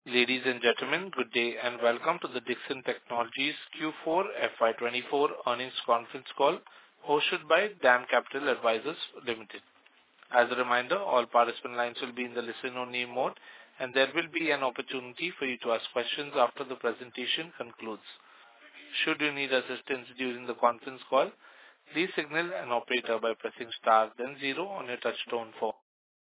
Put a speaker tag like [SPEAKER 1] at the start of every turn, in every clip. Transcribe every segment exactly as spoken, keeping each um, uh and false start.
[SPEAKER 1] Ladies and gentlemen, good day and welcome to the Dixon Technologies Q four F Y twenty-four earnings conference call hosted by DAM Capital Advisors Limited. As a reminder, all participant lines will be in the listen-only mode, and there will be an opportunity for you to ask questions after the presentation concludes. Should you need assistance during the conference call, please signal an operator by pressing star then zero on your touchtone phone.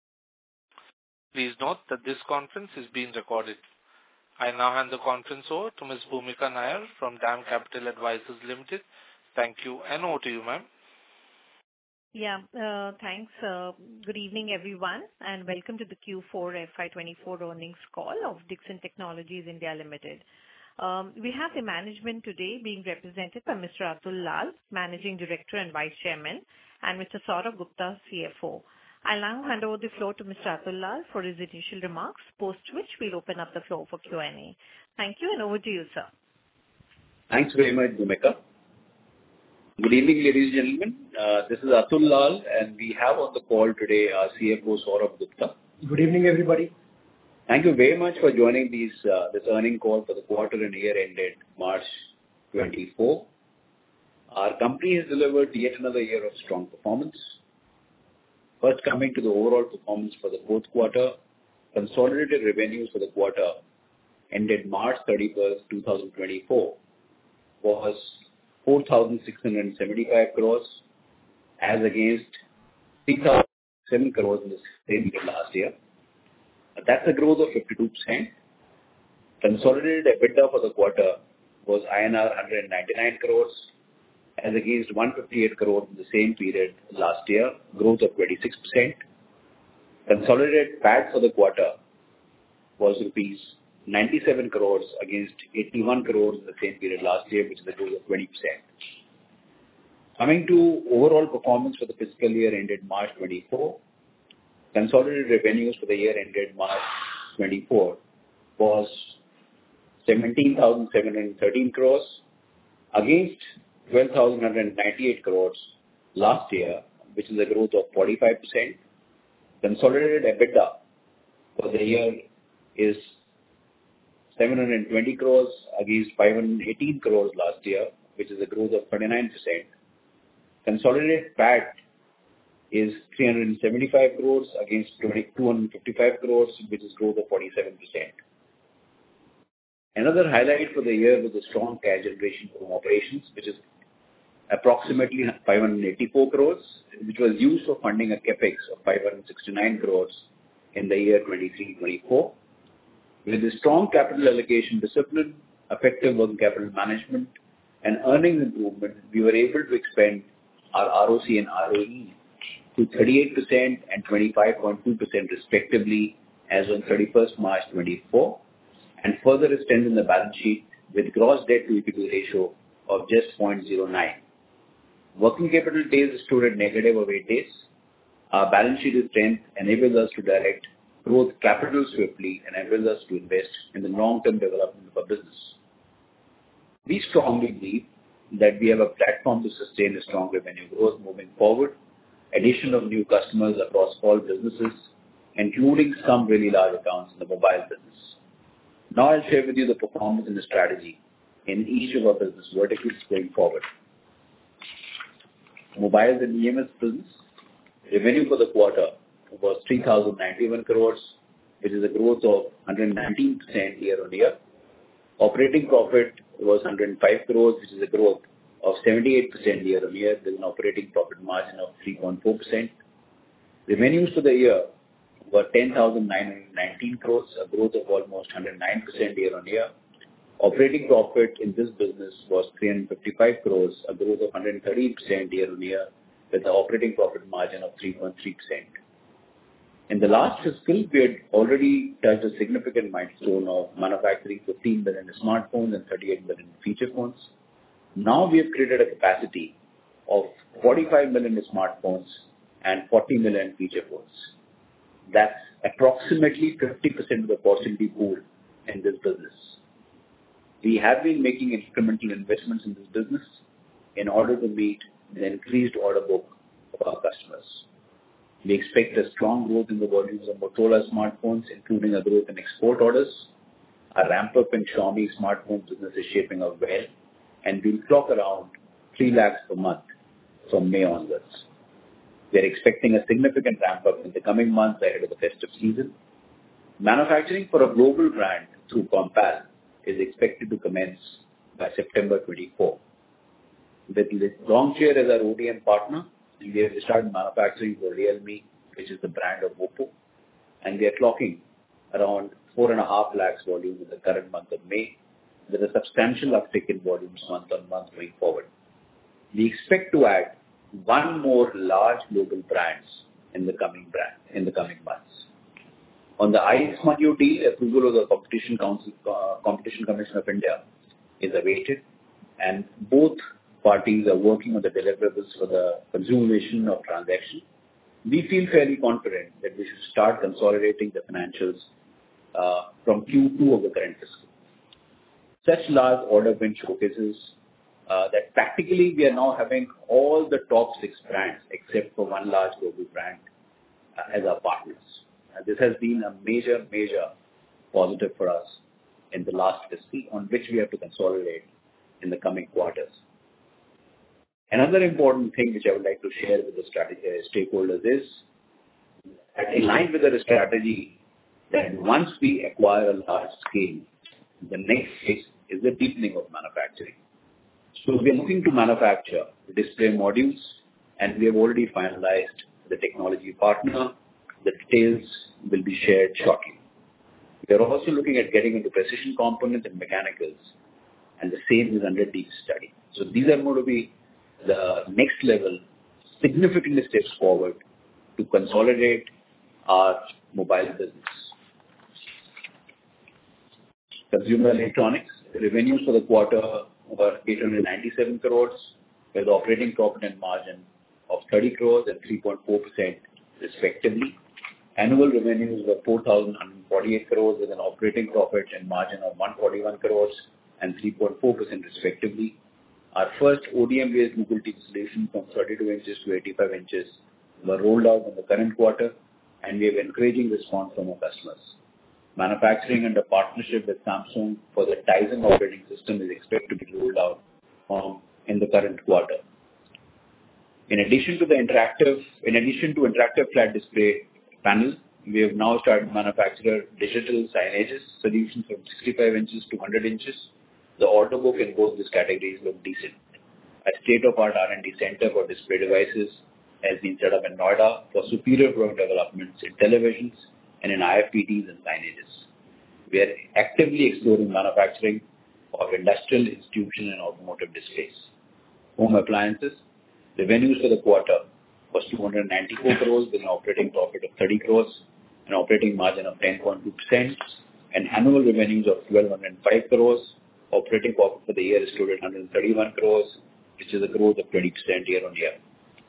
[SPEAKER 1] Please note that this conference is being recorded. I now hand the conference over to Miz Bhumika Nair from DAM Capital Advisors Limited. Thank you, and over to you, ma'am.
[SPEAKER 2] Yeah, uh, thanks. Uh, good evening, everyone, and welcome to the Q four F Y twenty-four earnings call of Dixon Technologies India Limited. Um, we have the management today being represented by Mister Atul Lal, Managing Director and Vice Chairman, and Mister Saurabh Gupta, C F O. I'll now hand over the floor to Mister Atul Lal for his initial remarks, post which we'll open up the floor for Q and A. Thank you, and over to you, sir.
[SPEAKER 3] Thanks very much, Bhumika. Good evening, ladies and gentlemen. Uh, this is Atul Lal, and we have on the call today our C F O, Saurabh Gupta.
[SPEAKER 4] Good evening, everybody.
[SPEAKER 3] Thank you very much for joining these, uh, this earning call for the quarter and year ended March twenty-four. Our company has delivered yet another year of strong performance. First, coming to the overall performance for the fourth quarter, consolidated revenues for the quarter ended March thirty-first, twenty twenty-four was four thousand six hundred seventy-five crores as against three thousand seven crores in the same period last year. That's a growth of fifty-two percent. Consolidated EBITDA for the quarter was I N R one hundred ninety-nine crores as against one hundred fifty-eight crores in the same period last year, growth of twenty-six percent. Consolidated P A T for the quarter was rupees ninety-seven crores against eighty-one crores in the same period last year, which is a growth of twenty percent. Coming to overall performance for the fiscal year ended March twenty-four, consolidated revenues for the year ended March twenty-four was seventeen thousand seven hundred thirteen crores against twelve thousand one hundred ninety-eight crores last year, which is a growth of forty-five percent. Consolidated EBITDA for the year is seven hundred twenty crores against five hundred eighteen crores last year, which is a growth of thirty-nine percent. Consolidated P A T is three hundred seventy-five crores against two hundred fifty-five crores, which is growth of forty-seven percent. Another highlight for the year was the strong cash generation from operations, which is approximately five hundred eighty-four crores, which was used for funding a capex of five hundred sixty-nine crores in the year twenty-three twenty-four. With the strong capital allocation discipline, effective working capital management, and earnings improvement, we were able to expand our R O C and R O E to thirty-eight percent and twenty-five point two percent respectively as on thirty-first March twenty-four, and further strengthen the balance sheet with gross debt to equity ratio of just zero point zero nine. Working capital days stood at negative of eight days. Our balance sheet strength enables us to direct growth capital swiftly and enables us to invest in the long-term development of our business. We strongly believe that we have a platform to sustain a strong revenue growth moving forward, addition of new customers across all businesses, including some really large accounts in the mobile business. Now I'll share with you the performance and the strategy in each of our business verticals going forward. Mobiles and E M S business, revenue for the quarter was three thousand ninety-one crores, which is a growth of one hundred nineteen percent year on year. Operating profit was one hundred five crores, which is a growth of seventy-eight percent year on year with an operating profit margin of three point four percent. Revenues for the year were ten thousand nine hundred nineteen crores, a growth of almost one hundred nine percent year on year. Operating profit in this business was three hundred fifty-five crores, a growth of one hundred thirty percent year on year with an operating profit margin of three point three percent. In the last fiscal, we had already touched a significant milestone of manufacturing fifteen million smartphones and thirty-eight million feature phones. Now we have created a capacity of forty-five million smartphones and forty million feature phones. That's approximately fifty percent of the possibility pool in this business. We have been making incremental investments in this business in order to meet the increased order book of our customers. We expect a strong growth in the volumes of Motorola smartphones, including a growth in export orders. Our ramp-up in Xiaomi smartphone business is shaping up well, and we'll clock around three lakhs per month from May onwards. We are expecting a significant ramp-up in the coming months ahead of the festive season. Manufacturing for a global brand through Compal is expected to commence by September twenty-fourth. With Longcheer as our O D M partner, we have started manufacturing for Realme, which is the brand of Oppo, and we are clocking around four and a half lakhs volume in the current month of May, with a substantial uptick in volumes month on month going forward. We expect to add one more large global brands in the coming brand in the coming months. On the iSmartu deal, approval of the Competition Council, uh, Competition Commission of India is awaited, and both parties are working on the deliverables for the consummation of transaction. We feel fairly confident that we should start consolidating the financials uh, from Q two of the current fiscal. Such large order win showcases uh, that practically we are now having all the top six brands except for one large global brand uh, as our partners. Uh, this has been a major, major positive for us in the last fiscal, on which we have to consolidate in the coming quarters. Another important thing which I would like to share with the strategy, uh, stakeholders is that in line with our strategy, that once we acquire a large scale, the next phase is the deepening of manufacturing. So we are looking to manufacture display modules, and we have already finalized the technology partner. The details will be shared shortly. We are also looking at getting into precision components and mechanicals, and the same is under deep study. So these are going to be the next level, significant steps forward to consolidate our mobile business. Consumer electronics revenues for the quarter were eight hundred ninety-seven crores, with operating profit and margin of thirty crores and three point four percent respectively. Annual revenues were four thousand one hundred forty-eight crores with an operating profit and margin of one hundred forty-one crores and three point four percent respectively. Our first O D M-based Google T V solution from thirty-two inches to eighty-five inches were rolled out in the current quarter, and we have encouraging response from our customers. Manufacturing under partnership with Samsung for the Tizen operating system is expected to be rolled out um, in the current quarter. In addition to the interactive, in addition to interactive flat display panel, we have now started manufacture digital signages solutions from sixty-five inches to one hundred inches. The order book in both these categories look decent. A state-of-art R and D center for display devices has been set up in Noida for superior product developments in televisions and in I F P Ts and signages. We are actively exploring manufacturing of industrial, institution, and automotive displays. Home appliances, revenues for the quarter was two hundred ninety-four crores with an operating profit of thirty crores, an operating margin of ten point two percent, and annual revenues of twelve oh five crores. Operating profit for the year is stood at one hundred thirty-one crores, which is a growth of twenty percent year on year.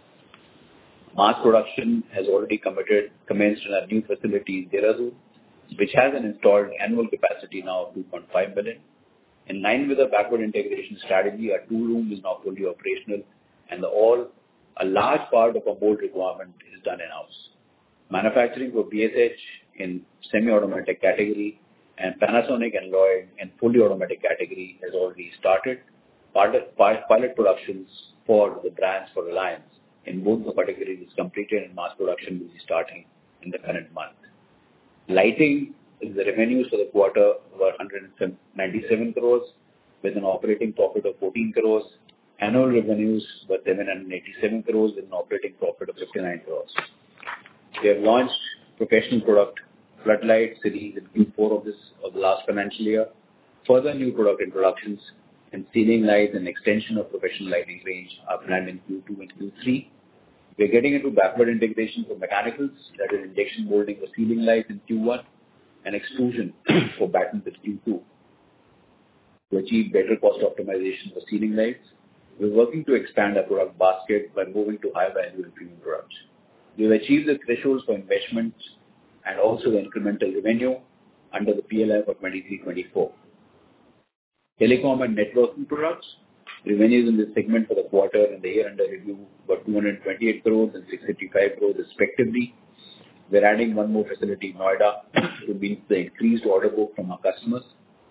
[SPEAKER 3] Mass production has already committed, commenced in our new facility in Dehradun, which has an installed annual capacity now of two point five million. In line with the backward integration strategy, our tool room is now fully operational, and the all a large part of our mold requirement is done in-house. Manufacturing for B S H in semi-automatic category and Panasonic and Lloyd in fully automatic category has already started. Pilot, pilot productions for the brands for Reliance in both the categories is completed, and mass production will be starting in the current month. Lighting, the revenues for the quarter were one hundred ninety-seven crores with an operating profit of fourteen crores. Annual revenues were seven hundred eighty-seven crores with an operating profit of fifty-nine crores. We have launched professional product floodlight series in Q four of this of the last financial year. Further new product introductions and ceiling lights and extension of professional lighting range are planned in Q two and Q three. We are getting into backward integration for mechanicals, that is injection molding for ceiling lights in Q one and extrusion for battens in Q two. To achieve better cost optimization for ceiling lights, we are working to expand our product basket by moving to high value and premium products. We have achieved the thresholds for investments and also the incremental revenue under the P L I for twenty-three twenty-four. Telecom and networking products, revenues in this segment for the quarter and the year under review were two hundred twenty-eight crores and six hundred fifty-five crores respectively. We're adding one more facility in Noida to meet the increased order book from our customers.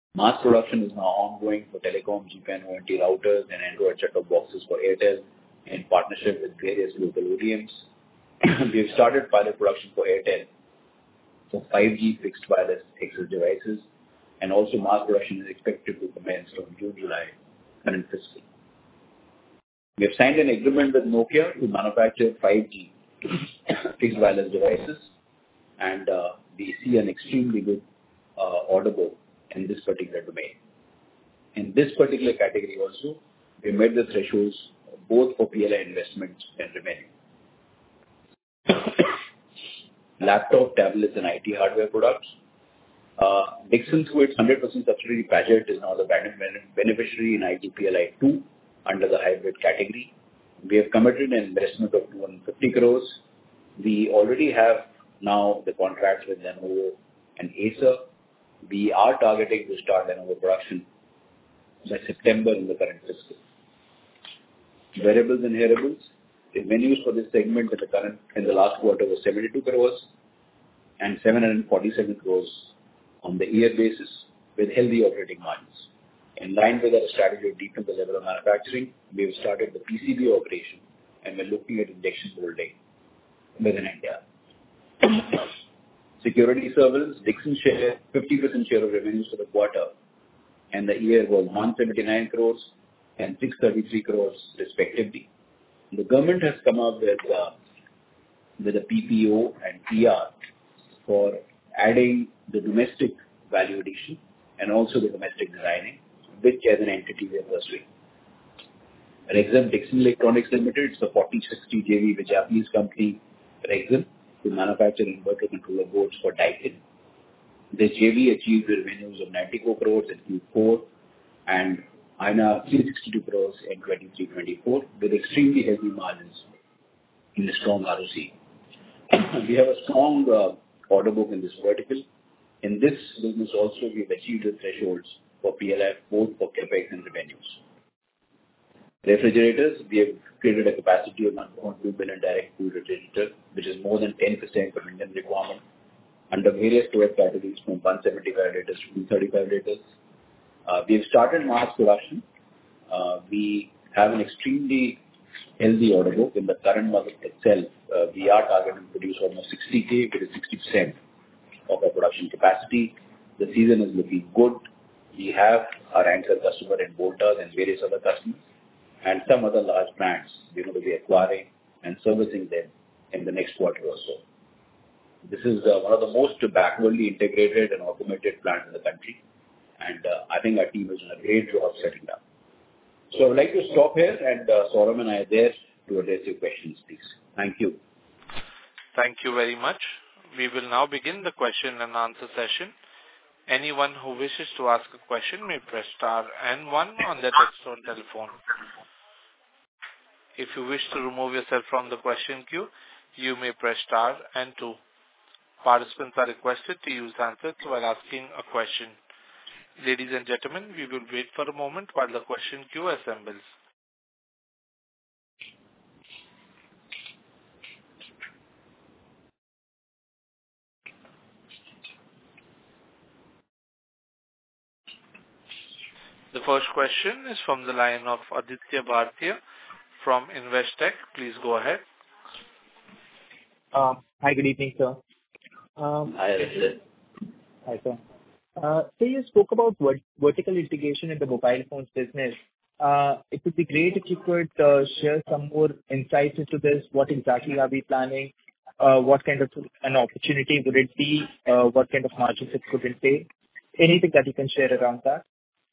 [SPEAKER 3] Mass production is now ongoing for telecom, G P A N O N T routers and Android set-top boxes for Airtel in partnership with various local O D Ms. We have started pilot production for Airtel for five G fixed wireless access devices, and also mass production is expected to commence from June, July current fiscal. We have signed an agreement with Nokia to manufacture five G fixed wireless devices, and uh, we see an extremely good uh, order book in this particular domain. In this particular category also, we met the thresholds both for P L I investments and revenue. Laptop, tablets, and I T hardware products. Uh, Dixon, through its one hundred percent subsidiary Padget, is now the beneficiary in I T P L I two under the hybrid category. We have committed an investment of two hundred fifty crores. We already have now the contracts with Lenovo and Acer. We are targeting to start Lenovo production by September in the current fiscal. Wearables and hearables. The revenues for this segment in the current in the last quarter was seventy-two crores and seven hundred forty-seven crores on the year basis with healthy operating margins. In line with our strategy to deepen the level of manufacturing, we have started the P C B operation and we're looking at injection molding within India. Security services, Dixon share fifty percent share of revenues for the quarter, and the year was one hundred seventy-nine crores and six hundred thirty-three crores respectively. The government has come up with uh, with a P P O and P R for adding the domestic value addition and also the domestic designing, which as an entity we are pursuing. Rexxam Dixon Electronics Limited, it's a forty sixty J V with Japanese company Rexxam to manufacture inverter controller boards for Daikin. The J V achieved revenues of ninety-four crores in Q four and I N R three hundred sixty-two crores in twenty-three twenty-four with extremely healthy margins in a strong R O C. We have a strong uh, order book in this vertical. In this business also, we have achieved the thresholds for P L I both for capex and revenues. Refrigerators, we have created a capacity of one point two billion direct cool refrigerator, which is more than ten percent of Indian requirement under various product categories from one hundred seventy-five liters to two hundred thirty-five liters. Uh, we have started mass production. Uh, we have an extremely healthy order book. In the current month itself, uh, we are targeting to produce almost sixty K, which is sixty percent of our production capacity. The season is looking good. We have our anchor customer in Voltas and various other customers and some other large brands we're going to be acquiring and servicing them in the next quarter or so. This is uh, one of the most backwardly integrated and automated plants in the country. And uh, I think our team has done a great job setting up. So I would like to stop here, and uh, Saurabh and I are there to address your questions, please. Thank you.
[SPEAKER 1] Thank you very much. We will now begin the question and answer session. Anyone who wishes to ask a question may press star and one on their touchtone telephone. If you wish to remove yourself from the question queue, you may press star and two. Participants are requested to use handsets while asking a question. Ladies and gentlemen, we will wait for a moment while the question queue assembles. The first question is from the line of Aditya Bhartia from Investec. Please go ahead.
[SPEAKER 4] Uh, hi, good evening, sir. Um,
[SPEAKER 3] Hi, Aditya.
[SPEAKER 4] Hi, sir. Uh, so you spoke about vert- vertical integration in the mobile phones business. Uh, it would be great if you could uh, share some more insights into this. What exactly are we planning? Uh, what kind of an opportunity would it be? Uh, what kind of margins it could entail? Anything that you can share around that?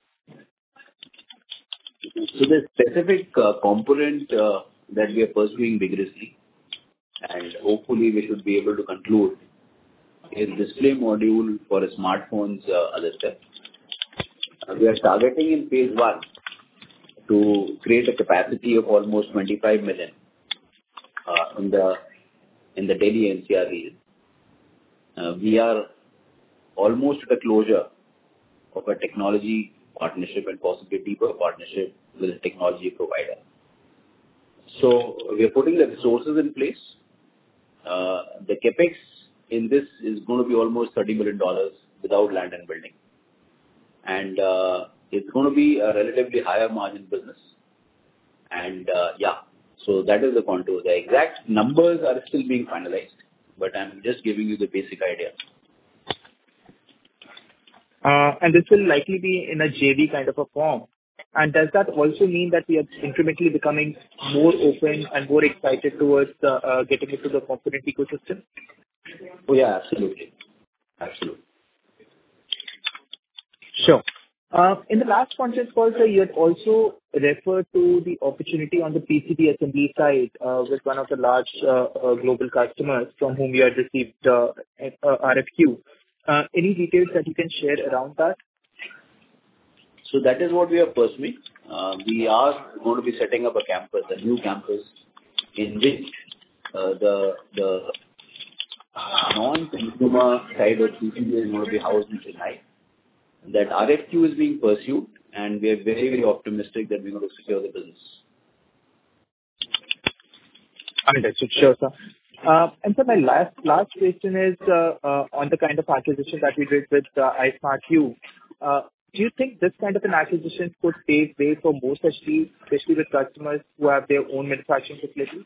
[SPEAKER 3] So the specific uh, component uh, that we are pursuing vigorously, and hopefully we should be able to conclude, is display module for smartphones, uh, Aditya. Uh, we are targeting in phase one to create a capacity of almost twenty-five million uh, in the in the Delhi N C R region. Uh, we are almost at a closure of a technology partnership and possibly deeper partnership with a technology provider. So we are putting the resources in place. Uh, the capex in this is going to be almost thirty million dollars without land and building. and uh, it's going to be a relatively higher margin business. And uh, yeah, so that is the contour. The exact numbers are still being finalized, but I'm just giving you the basic idea.
[SPEAKER 4] Uh, and this will likely be in a J V kind of a form. And does that also mean that we are incrementally becoming more open and more excited towards uh, uh, getting into the component ecosystem?
[SPEAKER 3] Oh yeah, absolutely. Absolutely.
[SPEAKER 4] Sure. Uh, in the last conference call, sir, you had also referred to the opportunity on the P C B assembly side uh, with one of the large uh, uh, global customers from whom you had received uh, uh, R F Q. Uh, any details that you can share around that?
[SPEAKER 3] So that is what we are pursuing. Uh, we are going to be setting up a campus, a new campus, in which uh, the the non-consumer side of P C B is going to be housed in Chennai. That R F Q is being pursued, and we are very, very optimistic that we're going to secure the business.
[SPEAKER 4] Understood. Sure, sir. Uh, And so my last last question is uh, uh, on the kind of acquisition that we did with uh, iSmartU. Uh, Do you think this kind of an acquisition could pave way for more such deals, especially with customers who have their own manufacturing facilities?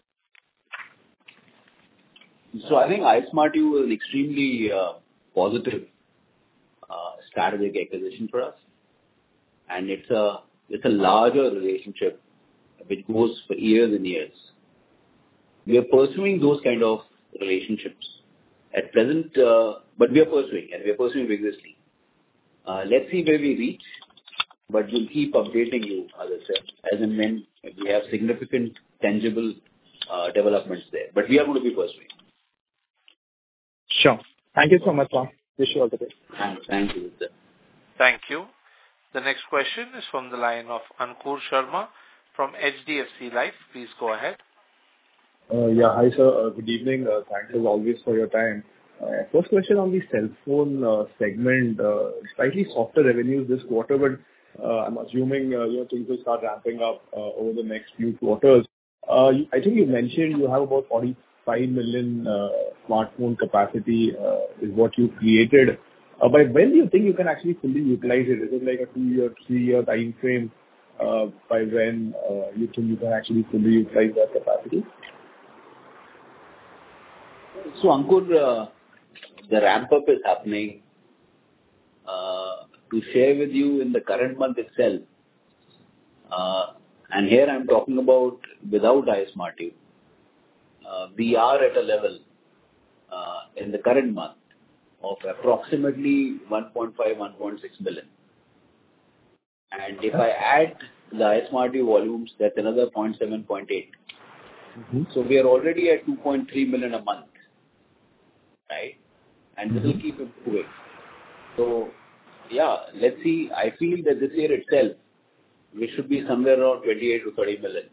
[SPEAKER 3] So I think iSmartU is an extremely uh, positive uh, strategic acquisition for us, and it's a it's a larger relationship which goes for years and years. We are pursuing those kind of relationships at present, uh, but we are pursuing, and we are pursuing vigorously. Uh, let's see where we reach, but we'll keep updating you, as I said, as and when we have significant, tangible uh, developments there. But we are going to be pursuing.
[SPEAKER 4] Sure. Thank you so much, sir. Wish you all the best.
[SPEAKER 3] Thank, thank you, sir.
[SPEAKER 1] Thank you. The next question is from the line of Ankur Sharma from H D F C Life. Please go ahead.
[SPEAKER 5] Uh, yeah, hi sir. Uh, good evening. Uh, thanks as always for your time. Uh, first question on the cell phone uh, segment. Uh, slightly softer revenues this quarter, but uh, I'm assuming uh, you know things will start ramping up uh, over the next few quarters. Uh, you, I think you mentioned you have about forty-five million uh, smartphone capacity uh, is what you created. Uh, by when do you think you can actually fully utilize it? Is it like a two-year, three-year time frame uh, by when uh, you think you can actually fully utilize that capacity?
[SPEAKER 3] So, Ankur, uh, the ramp-up is happening. Uh, to share with you in the current month itself, uh, and here I'm talking about without iSmartU, uh, we are at a level uh, in the current month of approximately one point five, one point six billion. And if I add the iSmartU volumes, that's another zero point seven, zero point eight. Mm-hmm. So we are already at two point three million a month. Right? And mm-hmm. this will keep improving. So, yeah, let's see. I feel that this year itself, we should be somewhere around twenty-eight to thirty million.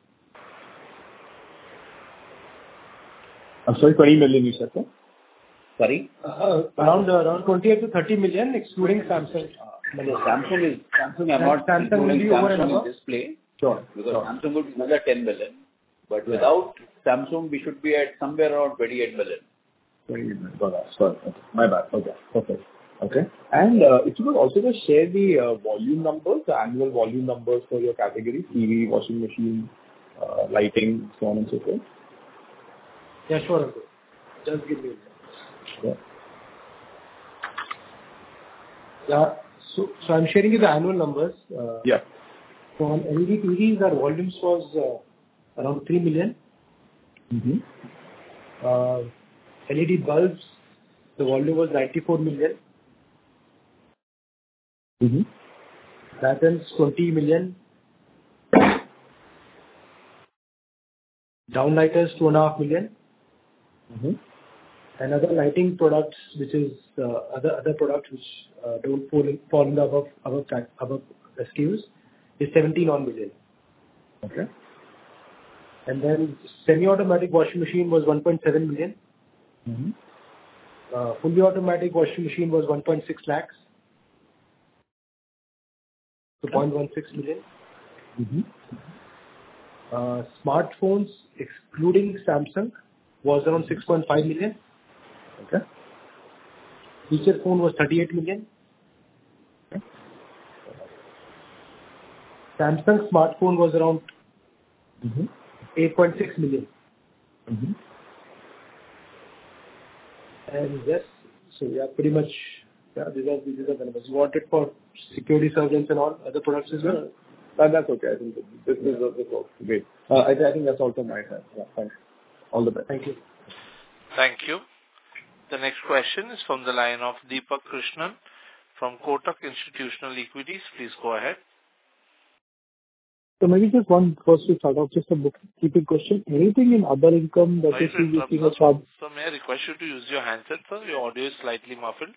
[SPEAKER 5] I'm sorry, twenty million you said, sir?
[SPEAKER 3] Sorry?
[SPEAKER 6] Uh, around uh, around twenty-eight to thirty million, excluding Samsung.
[SPEAKER 3] Uh, no, Samsung is, Samsung, I'm not
[SPEAKER 6] Samsung
[SPEAKER 3] including Samsung in
[SPEAKER 6] display.
[SPEAKER 3] Sure. Because sure. Samsung would be another ten million. But yeah. Without Samsung, we should be at somewhere around twenty-eight million.
[SPEAKER 5] Got that. Sorry. Okay. My bad. Okay. Perfect. Okay. And uh, if you could also just share the uh, volume numbers, the annual volume numbers for your category, T V, washing machine, uh, lighting, so on and so forth.
[SPEAKER 6] Yeah, sure. Just give me a minute. Yeah. Yeah. So, so I'm sharing you the annual numbers. Uh,
[SPEAKER 5] yeah.
[SPEAKER 6] So on L E D T Vs, our volumes was uh, around three million.
[SPEAKER 5] Mm-hmm.
[SPEAKER 6] Uh, L E D bulbs, the volume was ninety-four million.
[SPEAKER 5] Mm-hmm.
[SPEAKER 6] Lanterns, twenty million. Downlighters, two and a half million.
[SPEAKER 5] Mm-hmm.
[SPEAKER 6] And other lighting products, which is uh, other other products which uh, don't fall in, fall in the above above above S K Us, is seventeen on million.
[SPEAKER 5] Okay.
[SPEAKER 6] And then semi-automatic washing machine was one point seven million.
[SPEAKER 5] Mm-hmm.
[SPEAKER 6] Uh, fully automatic washing machine was one point six lakhs. two point one six million.
[SPEAKER 5] Mm-hmm.
[SPEAKER 6] Uh, smartphones, excluding Samsung, was around six point five million.
[SPEAKER 5] Okay.
[SPEAKER 6] Feature phone was thirty-eight million.
[SPEAKER 5] Okay.
[SPEAKER 6] Samsung smartphone was around
[SPEAKER 5] Mm-hmm.
[SPEAKER 6] eight point six million.
[SPEAKER 5] Mm-hmm.
[SPEAKER 6] And yes, so yeah, pretty much, yeah, these are, these are the numbers. You want it for security surveillance and all other products as well?
[SPEAKER 5] That, that's okay. I think this is this is great. Uh, I, I think that's all from my side. Yeah, thanks. All the best.
[SPEAKER 6] Thank you.
[SPEAKER 1] Thank you. The next question is from the line of Deepak Krishnan from Kotak Institutional Equities. Please go ahead.
[SPEAKER 7] So maybe just one first to start off, just a bookkeeping question. Anything in other income that
[SPEAKER 1] Sorry
[SPEAKER 7] is
[SPEAKER 1] to interrupt,
[SPEAKER 7] using a
[SPEAKER 1] sir.
[SPEAKER 7] sharp...
[SPEAKER 1] So may I request you to use your handset, sir? Your audio is slightly muffled.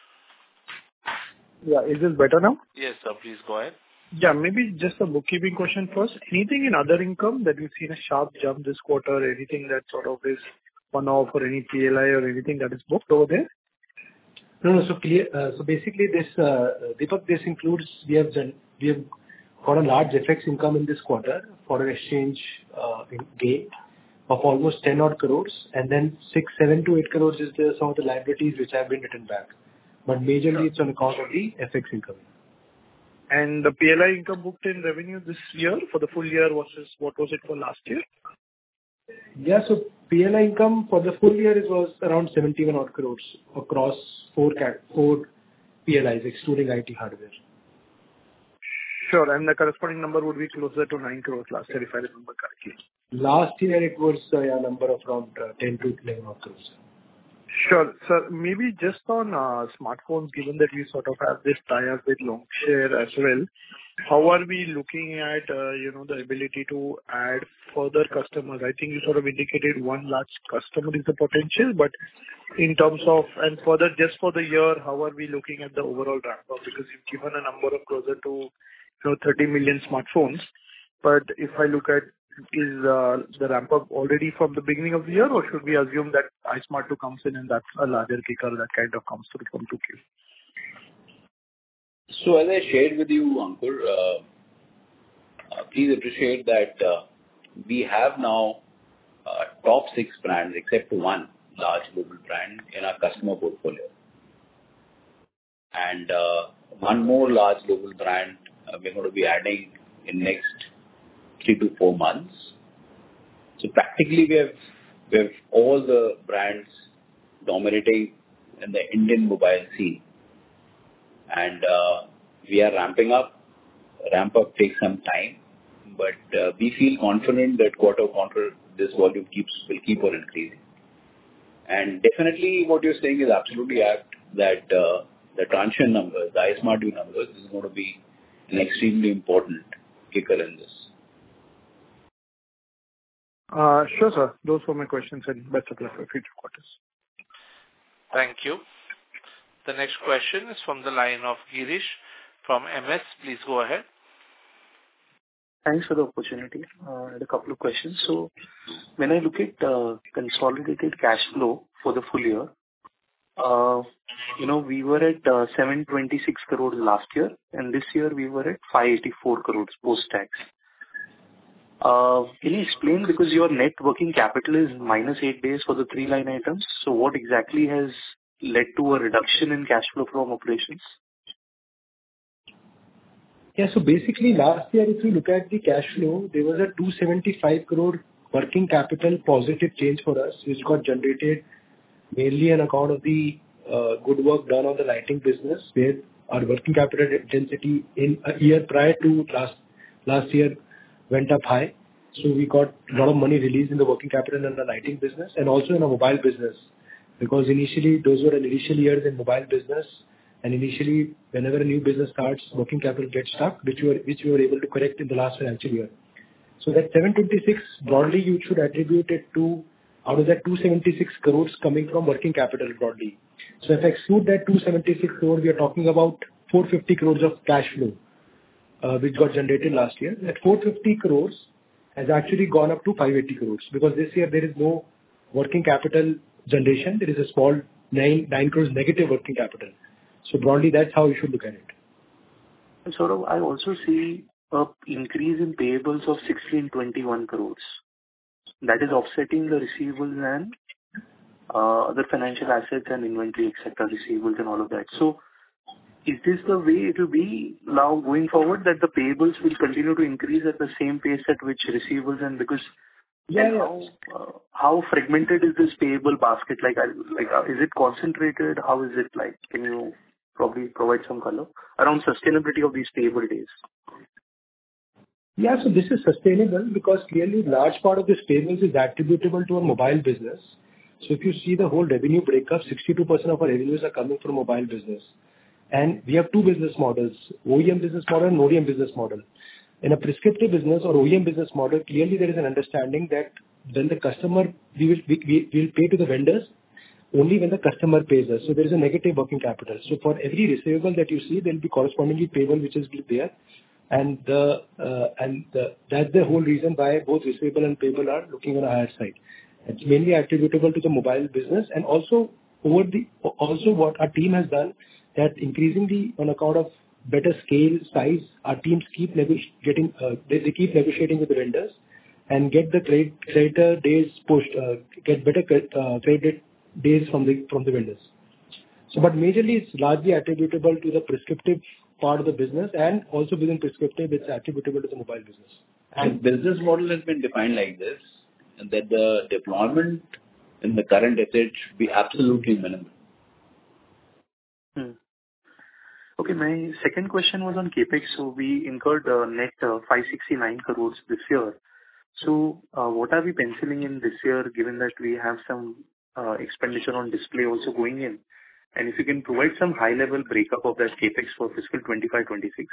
[SPEAKER 7] Yeah, is this better now?
[SPEAKER 1] Yes, sir. Please go ahead.
[SPEAKER 7] Yeah, maybe just a bookkeeping question first. Anything in other income that we've seen a sharp jump this quarter, anything that sort of is one-off or any P L I or anything that is booked over there?
[SPEAKER 6] No, no. So clear, uh, so basically this, uh, Deepak, this includes, we have done, we have got a large F X income in this quarter, foreign exchange uh, gain of almost ten odd crores, and then six, seven to eight crores is the, some of the liabilities which have been written back. But majorly it's on account of the F X income.
[SPEAKER 7] And the P L I income booked in revenue this year for the full year versus what was it for last year?
[SPEAKER 6] Yeah, so P L I income for the full year it was around seventy-one odd crores across four cat, four P L Is, excluding I T hardware.
[SPEAKER 7] Sure, and the corresponding number would be closer to nine crores last year, if I remember correctly.
[SPEAKER 6] Last year it was uh, a number of around uh, ten to eleven odd crores.
[SPEAKER 7] Sure. Sir, maybe just on uh, smartphones, given that we sort of have this tie-up with Longcheer as well, how are we looking at, uh, you know, the ability to add further customers? I think you sort of indicated one large customer is the potential, but in terms of... And further, just for the year, how are we looking at the overall ramp-up? Because you've given a number of closer to, you know, thirty million smartphones. But if I look at, is uh, the ramp-up already from the beginning of the year, or should we assume that iSmart two comes in and that's a larger kicker that kind of comes through from two Q?
[SPEAKER 3] So as I shared with you, Ankur, uh, uh, please appreciate that uh, we have now uh, top six brands, except one large global brand in our customer portfolio. And uh, one more large global brand uh, we're going to be adding in next three to four months. So practically we have, we have all the brands dominating in the Indian mobile scene. And uh, we are ramping up. Ramp up takes some time, but uh, we feel confident that quarter on quarter this volume keeps will keep on increasing. And definitely what you're saying is absolutely apt, that uh, the Transsion numbers, the iSmart two numbers is going to be an extremely important kicker in this.
[SPEAKER 7] Uh, sure, sir. Those were my questions, and best of luck for future quarters.
[SPEAKER 1] Thank you. The next question is from the line of Girish from M S. Please go ahead.
[SPEAKER 8] Thanks for the opportunity. Uh, I had a couple of questions. So when I look at uh, consolidated cash flow for the full year, uh, you know, we were at uh, seven twenty-six crores last year, and this year we were at five eighty-four crores post-tax. Uh, Can you explain, because your net working capital is minus eight days for the three line items, so what exactly has led to a reduction in cash flow from operations?
[SPEAKER 6] Yeah, so basically last year, if you look at the cash flow, there was a two seventy-five crore working capital positive change for us, which got generated mainly on account of the uh, good work done on the lighting business, where our working capital intensity in a year prior to last last year went up high. So we got a lot of money released in the working capital in the lighting business and also in a mobile business, because initially those were initial years in mobile business, and initially whenever a new business starts, working capital gets stuck, which we were which we were able to correct in the last financial year. So that seven twenty-six, broadly you should attribute it to, out of that two seventy-six crores coming from working capital broadly. So if I exclude that two seventy-six crore, we are talking about four fifty crores of cash flow, uh, which got generated last year. That four fifty crores has actually gone up to five eighty crores, because this year there is no working capital generation. There is a small nine, nine crores negative working capital. So broadly, that's how you should look at it.
[SPEAKER 8] And sort of, I also see a increase in payables of sixteen twenty-one crores. That is offsetting the receivables and uh, other financial assets and inventory, et cetera, receivables and all of that. So is this the way it will be now going forward, that the payables will continue to increase at the same pace at which receivables? And because
[SPEAKER 6] Yeah,
[SPEAKER 8] and
[SPEAKER 6] yeah.
[SPEAKER 8] how uh, how fragmented is this payable basket? Like, I- like uh, is it concentrated? How is it like? Can you probably provide some color around sustainability of these payable days?
[SPEAKER 6] Yeah, so this is sustainable because clearly large part of this payments is attributable to a mobile business. So if you see the whole revenue breakup, sixty-two percent of our revenues are coming from mobile business. And we have two business models, O E M business model and O D M business model. In a prescriptive business or O E M business model, clearly there is an understanding that when the customer, we will we we will pay to the vendors only when the customer pays us. So there is a negative working capital. So for every receivable that you see, there will be correspondingly payable, which is there. And the uh, and the, that's the whole reason why both receivable and payable are looking on a higher side. It's mainly attributable to the mobile business, and also over the also what our team has done, that increasingly on account of better scale, size, our teams keep negoti- getting uh, they, they keep negotiating with the vendors and get the credit creditor days pushed, uh, get better credit, uh, credit days from the from the vendors. So, but majorly it's largely attributable to the prescriptive part of the business, and also within prescriptive, it's attributable to the mobile business.
[SPEAKER 3] And business model has been defined like this, and that the deployment in the current asset should be absolutely minimal.
[SPEAKER 8] Hmm. Okay, my second question was on CapEx. So we incurred uh, net uh, five sixty-nine crores this year. So uh, what are we penciling in this year, given that we have some uh, expenditure on display also going in? And if you can provide some high-level breakup of that CapEx for fiscal twenty-five twenty-six.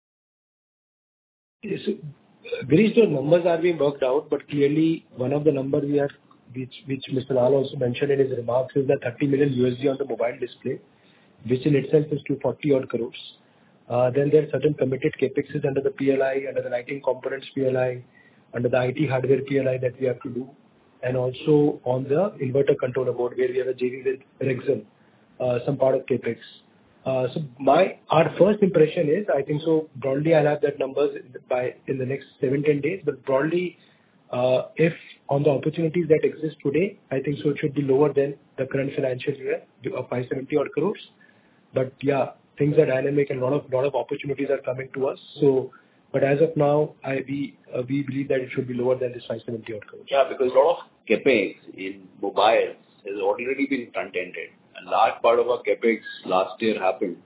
[SPEAKER 6] Yes, so, Girish, the numbers are being worked out, but clearly one of the numbers we have, which which Mister Lal also mentioned in his remarks, is the thirty million U S D on the mobile display, which in itself is two hundred forty odd crores. Uh, Then there are certain committed CapExes under the P L I, under the lighting components P L I, under the I T hardware P L I that we have to do, and also on the inverter controller board, where we have a J V with Rexel, uh, some part of CapEx. Uh, So my our first impression is, I think so broadly, I'll have that numbers by in the next seven ten days. But broadly, uh, if on the opportunities that exist today, I think so it should be lower than the current financial year of five seventy odd crores. But yeah, things are dynamic and a lot of lot of opportunities are coming to us. So, but as of now, I we uh, we believe that it should be lower than this five seventy odd crores.
[SPEAKER 3] Yeah, because a lot of CapEx in mobiles has already been front-ended. A large part of our CapEx last year happened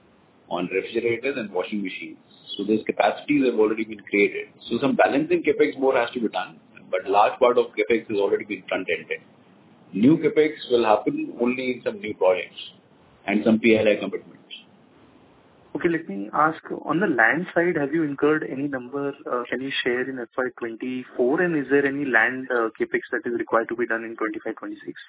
[SPEAKER 3] on refrigerators and washing machines. So those capacities have already been created. So some balancing CapEx more has to be done, but large part of CapEx has already been front-ended. New CapEx will happen only in some new projects and some P L I commitments.
[SPEAKER 8] Okay, let me ask, on the land side, have you incurred any number, uh, can you share in F Y twenty-four, and is there any land uh, CapEx that is required to be done in twenty-five twenty-six?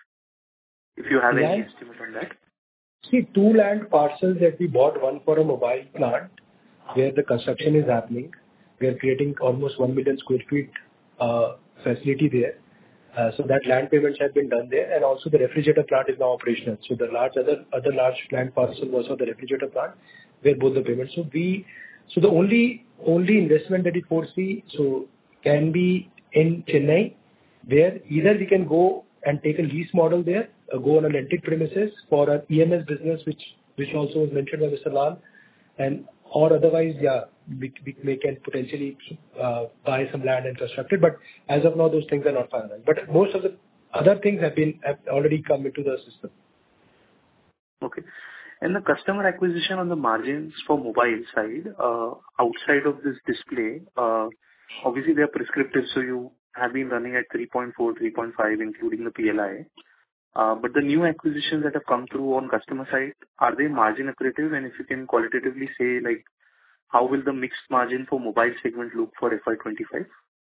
[SPEAKER 8] If you have any
[SPEAKER 6] Land-
[SPEAKER 8] estimate on that.
[SPEAKER 6] See, two land parcels that we bought, one for a mobile plant, where the construction is happening. We are creating almost one million square feet uh, facility there. Uh, So that land payments have been done there, and also the refrigerator plant is now operational. So the large other other large land parcel was for the refrigerator plant, where both the payments. So we, so the only only investment that we foresee so can be in Chennai, where either we can go and take a lease model there, uh, go on a rented premises for our E M S business, which which also was mentioned by Mister Lal, and or otherwise, yeah, we we we can potentially uh, buy some land and construct it. But as of now, those things are not finalized. But most of the other things have been have already come into the system.
[SPEAKER 8] Okay. And the customer acquisition on the margins for mobile side, uh, outside of this display, uh, obviously they are prescriptive, so you have been running at three point four, three point five, including the P L I. Uh, But the new acquisitions that have come through on customer side, are they margin accretive? And if you can qualitatively say, like, how will the mixed margin for mobile segment look for F Y twenty-five?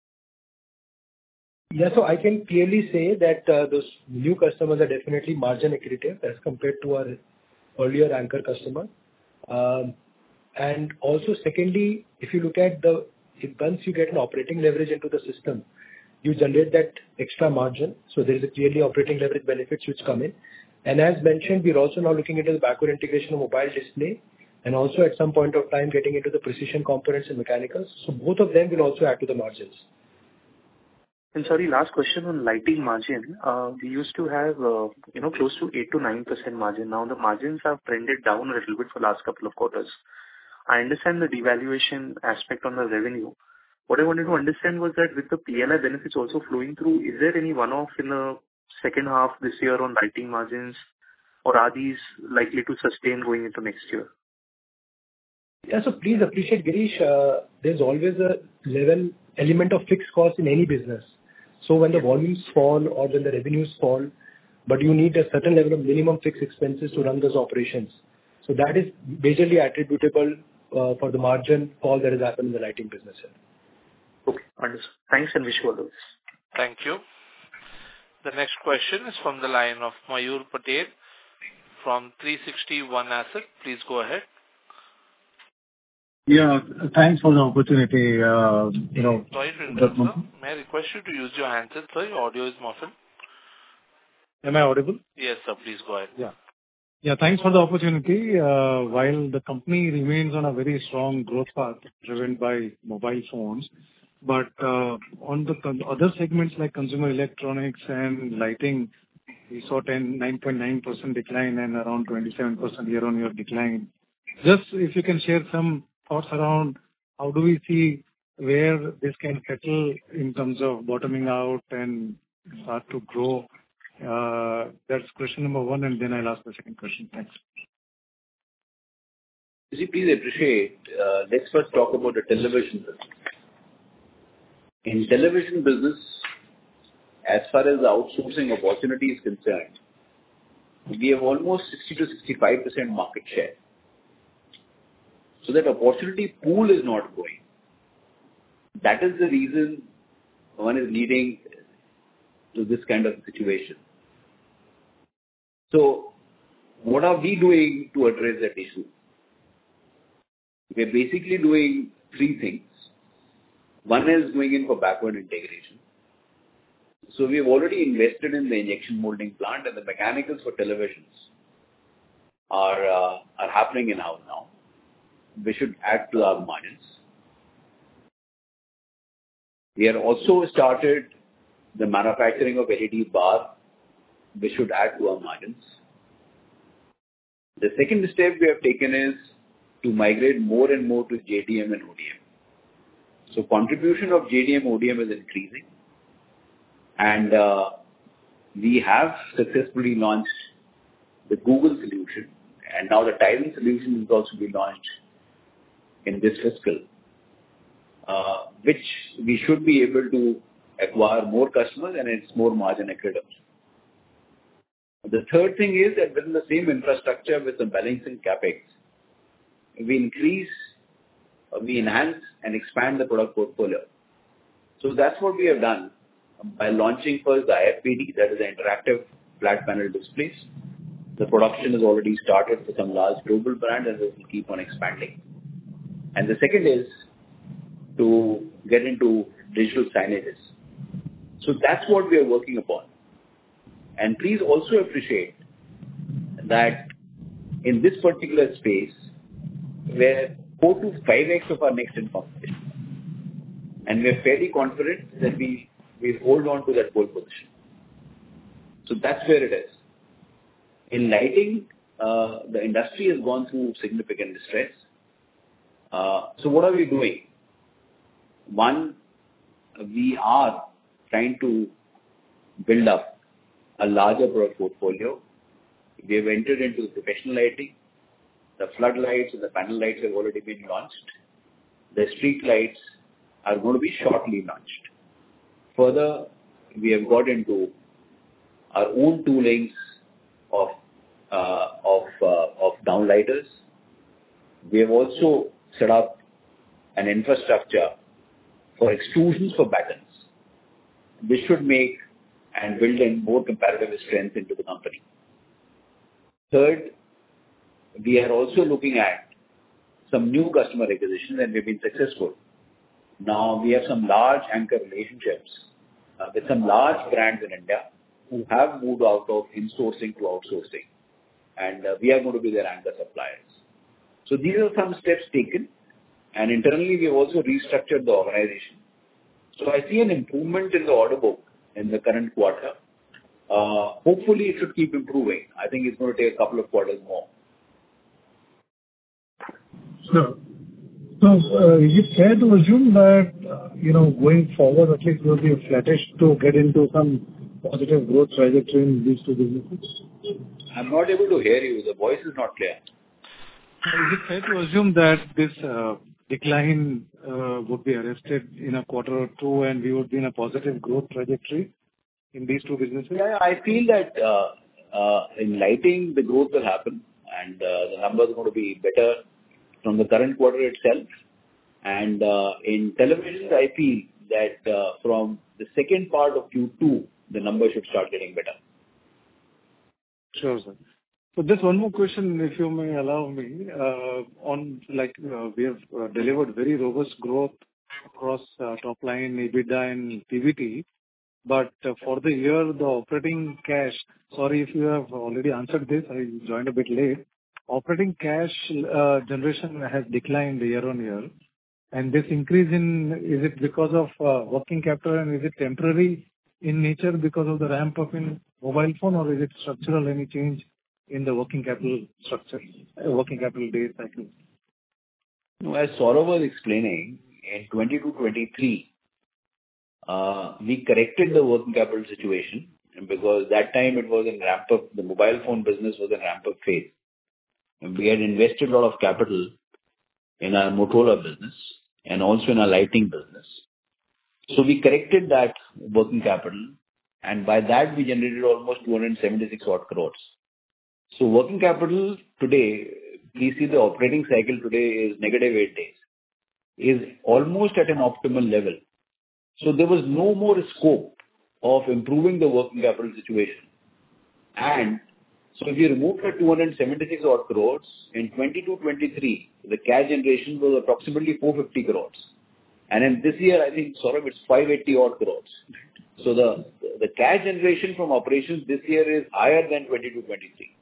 [SPEAKER 6] Yeah, so I can clearly say that uh, those new customers are definitely margin accretive as compared to our earlier anchor customer. Um, And also secondly, if you look at the, if once you get an operating leverage into the system, you generate that extra margin. So there is a clearly operating leverage benefits which come in. And as mentioned, we're also now looking into the backward integration of mobile display, and also at some point of time getting into the precision components and mechanicals. So both of them will also add to the margins.
[SPEAKER 8] And sorry, last question on lighting margin. Uh, We used to have, uh, you know, close to eight to nine percent margin. Now, the margins have trended down a little bit for last couple of quarters. I understand the devaluation aspect on the revenue. What I wanted to understand was that with the P L I benefits also flowing through, is there any one-off in the second half this year on lighting margins, or are these likely to sustain going into next year?
[SPEAKER 6] Yeah, so please appreciate, Girish, uh, there's always a level element of fixed cost in any business. So when the volumes fall or when the revenues fall, but you need a certain level of minimum fixed expenses to run those operations. So that is majorly attributable uh, for the margin fall that has happened in the lighting business here.
[SPEAKER 8] Okay, understood. Thanks, and wish you all the best.
[SPEAKER 1] Thank you. The next question is from the line of Mayur Patel from three sixty ONE Asset. Please go ahead.
[SPEAKER 9] Yeah, thanks for the opportunity. Uh, you know,
[SPEAKER 1] Sorry to interrupt, sir. May I request you to use your handset, sir? Your audio is muffled.
[SPEAKER 9] Am I audible?
[SPEAKER 1] Yes, sir. Please go ahead.
[SPEAKER 9] Yeah. Yeah, thanks for the opportunity. Uh, while the company remains on a very strong growth path driven by mobile phones, but uh, on the con- other segments like consumer electronics and lighting, we saw nine point nine percent decline and around twenty-seven percent year-on-year decline. Just if you can share some thoughts around how do we see where this can settle in terms of bottoming out and start to grow. Uh, that's question number one, and then I'll ask the second question. Thanks.
[SPEAKER 3] You see, please appreciate, uh, let's first talk about the television business. In television business, as far as the outsourcing opportunity is concerned, we have almost sixty to sixty-five percent market share. So that opportunity pool is not growing. That is the reason one is leading to this kind of situation. So what are we doing to address that issue? We are basically doing three things. One is going in for backward integration. So we have already invested in the injection molding plant, and the mechanicals for televisions are uh, are happening in-house now. We should add to our margins. We have also started the manufacturing of L E D bar, which should add to our margins. The second step we have taken is to migrate more and more to J D M and O D M. So contribution of J D M, O D M is increasing. And uh, we have successfully launched the Google solution. And now the Tizen solution will also be launched in this fiscal, uh, which we should be able to acquire more customers, and it's more margin accretive. The third thing is that within the same infrastructure with the balancing capex, we increase, uh, we enhance and expand the product portfolio. So that's what we have done by launching first the I F P D, that is the interactive flat panel displays. The production has already started for some large global brand, and it will keep on expanding. And the second is to get into digital signages. So that's what we are working upon. And please also appreciate that in this particular space, we're four to five x of our next in competition. And we're fairly confident that we we hold on to that pole position. So that's where it is. In lighting, uh, the industry has gone through significant distress. Uh, so what are we doing? One, we are trying to build up a larger product portfolio. We have entered into professional lighting. The floodlights and the panel lights have already been launched. The street lights are going to be shortly launched. Further, we have got into our own toolings of uh, of uh, of downlighters. We have also set up an infrastructure for extrusions for battens. This should make and build in more comparative strength into the company. Third, we are also looking at some new customer acquisitions, and we've been successful. Now we have some large anchor relationships uh, with some large brands in India who have moved out of insourcing to outsourcing, and uh, we are going to be their anchor suppliers. So these are some steps taken, and internally we have also restructured the organization So I see an improvement in the order book in the current quarter. Uh, hopefully, it should keep improving. I think it's going to take a couple of quarters more.
[SPEAKER 9] Sure. So, uh, is it fair to assume that, uh, you know, going forward, at least will be flattish to get into some positive growth trajectory in these two businesses?
[SPEAKER 3] I'm not able to hear you. The voice is not clear.
[SPEAKER 9] Is it fair to assume that this uh, decline uh, would be arrested in a quarter or two, and we would be in a positive growth trajectory in these two businesses?
[SPEAKER 3] Yeah, I feel that uh, uh, in lighting, the growth will happen, and uh, the numbers are going to be better from the current quarter itself. And uh, in televisions, I feel that uh, from the second part of Q two, the numbers should start getting better.
[SPEAKER 9] Sure, sir. So just one more question, if you may allow me. Uh, on like uh, we have uh, delivered very robust growth across uh, top line, EBITDA and P B T, but uh, for the year, the operating cash. Sorry if you have already answered this. I joined a bit late. Operating cash uh, generation has declined year on year, and this increase in, is it because of uh, working capital, and is it temporary in nature because of the ramp up in mobile phone, or is it structural, any change in the working capital structure, uh, working capital days cycle?
[SPEAKER 3] No, as Saurabh was explaining, in twenty-two twenty-three, uh, we corrected the working capital situation because that time it was in ramp up, the mobile phone business was in ramp up phase. And we had invested a lot of capital in our Motorola business and also in our lighting business. So we corrected that working capital, and by that we generated almost two hundred seventy-six odd crores. So working capital today, we see the operating cycle today is negative eight days, is almost at an optimal level. So there was no more scope of improving the working capital situation. And so if you remove the two hundred seventy-six odd crores, in twenty-two twenty-three, the cash generation was approximately four hundred fifty crores. And in this year, I think, Saurabh, it's five hundred eighty odd crores. So the, the cash generation from operations this year is higher than twenty-two twenty-three.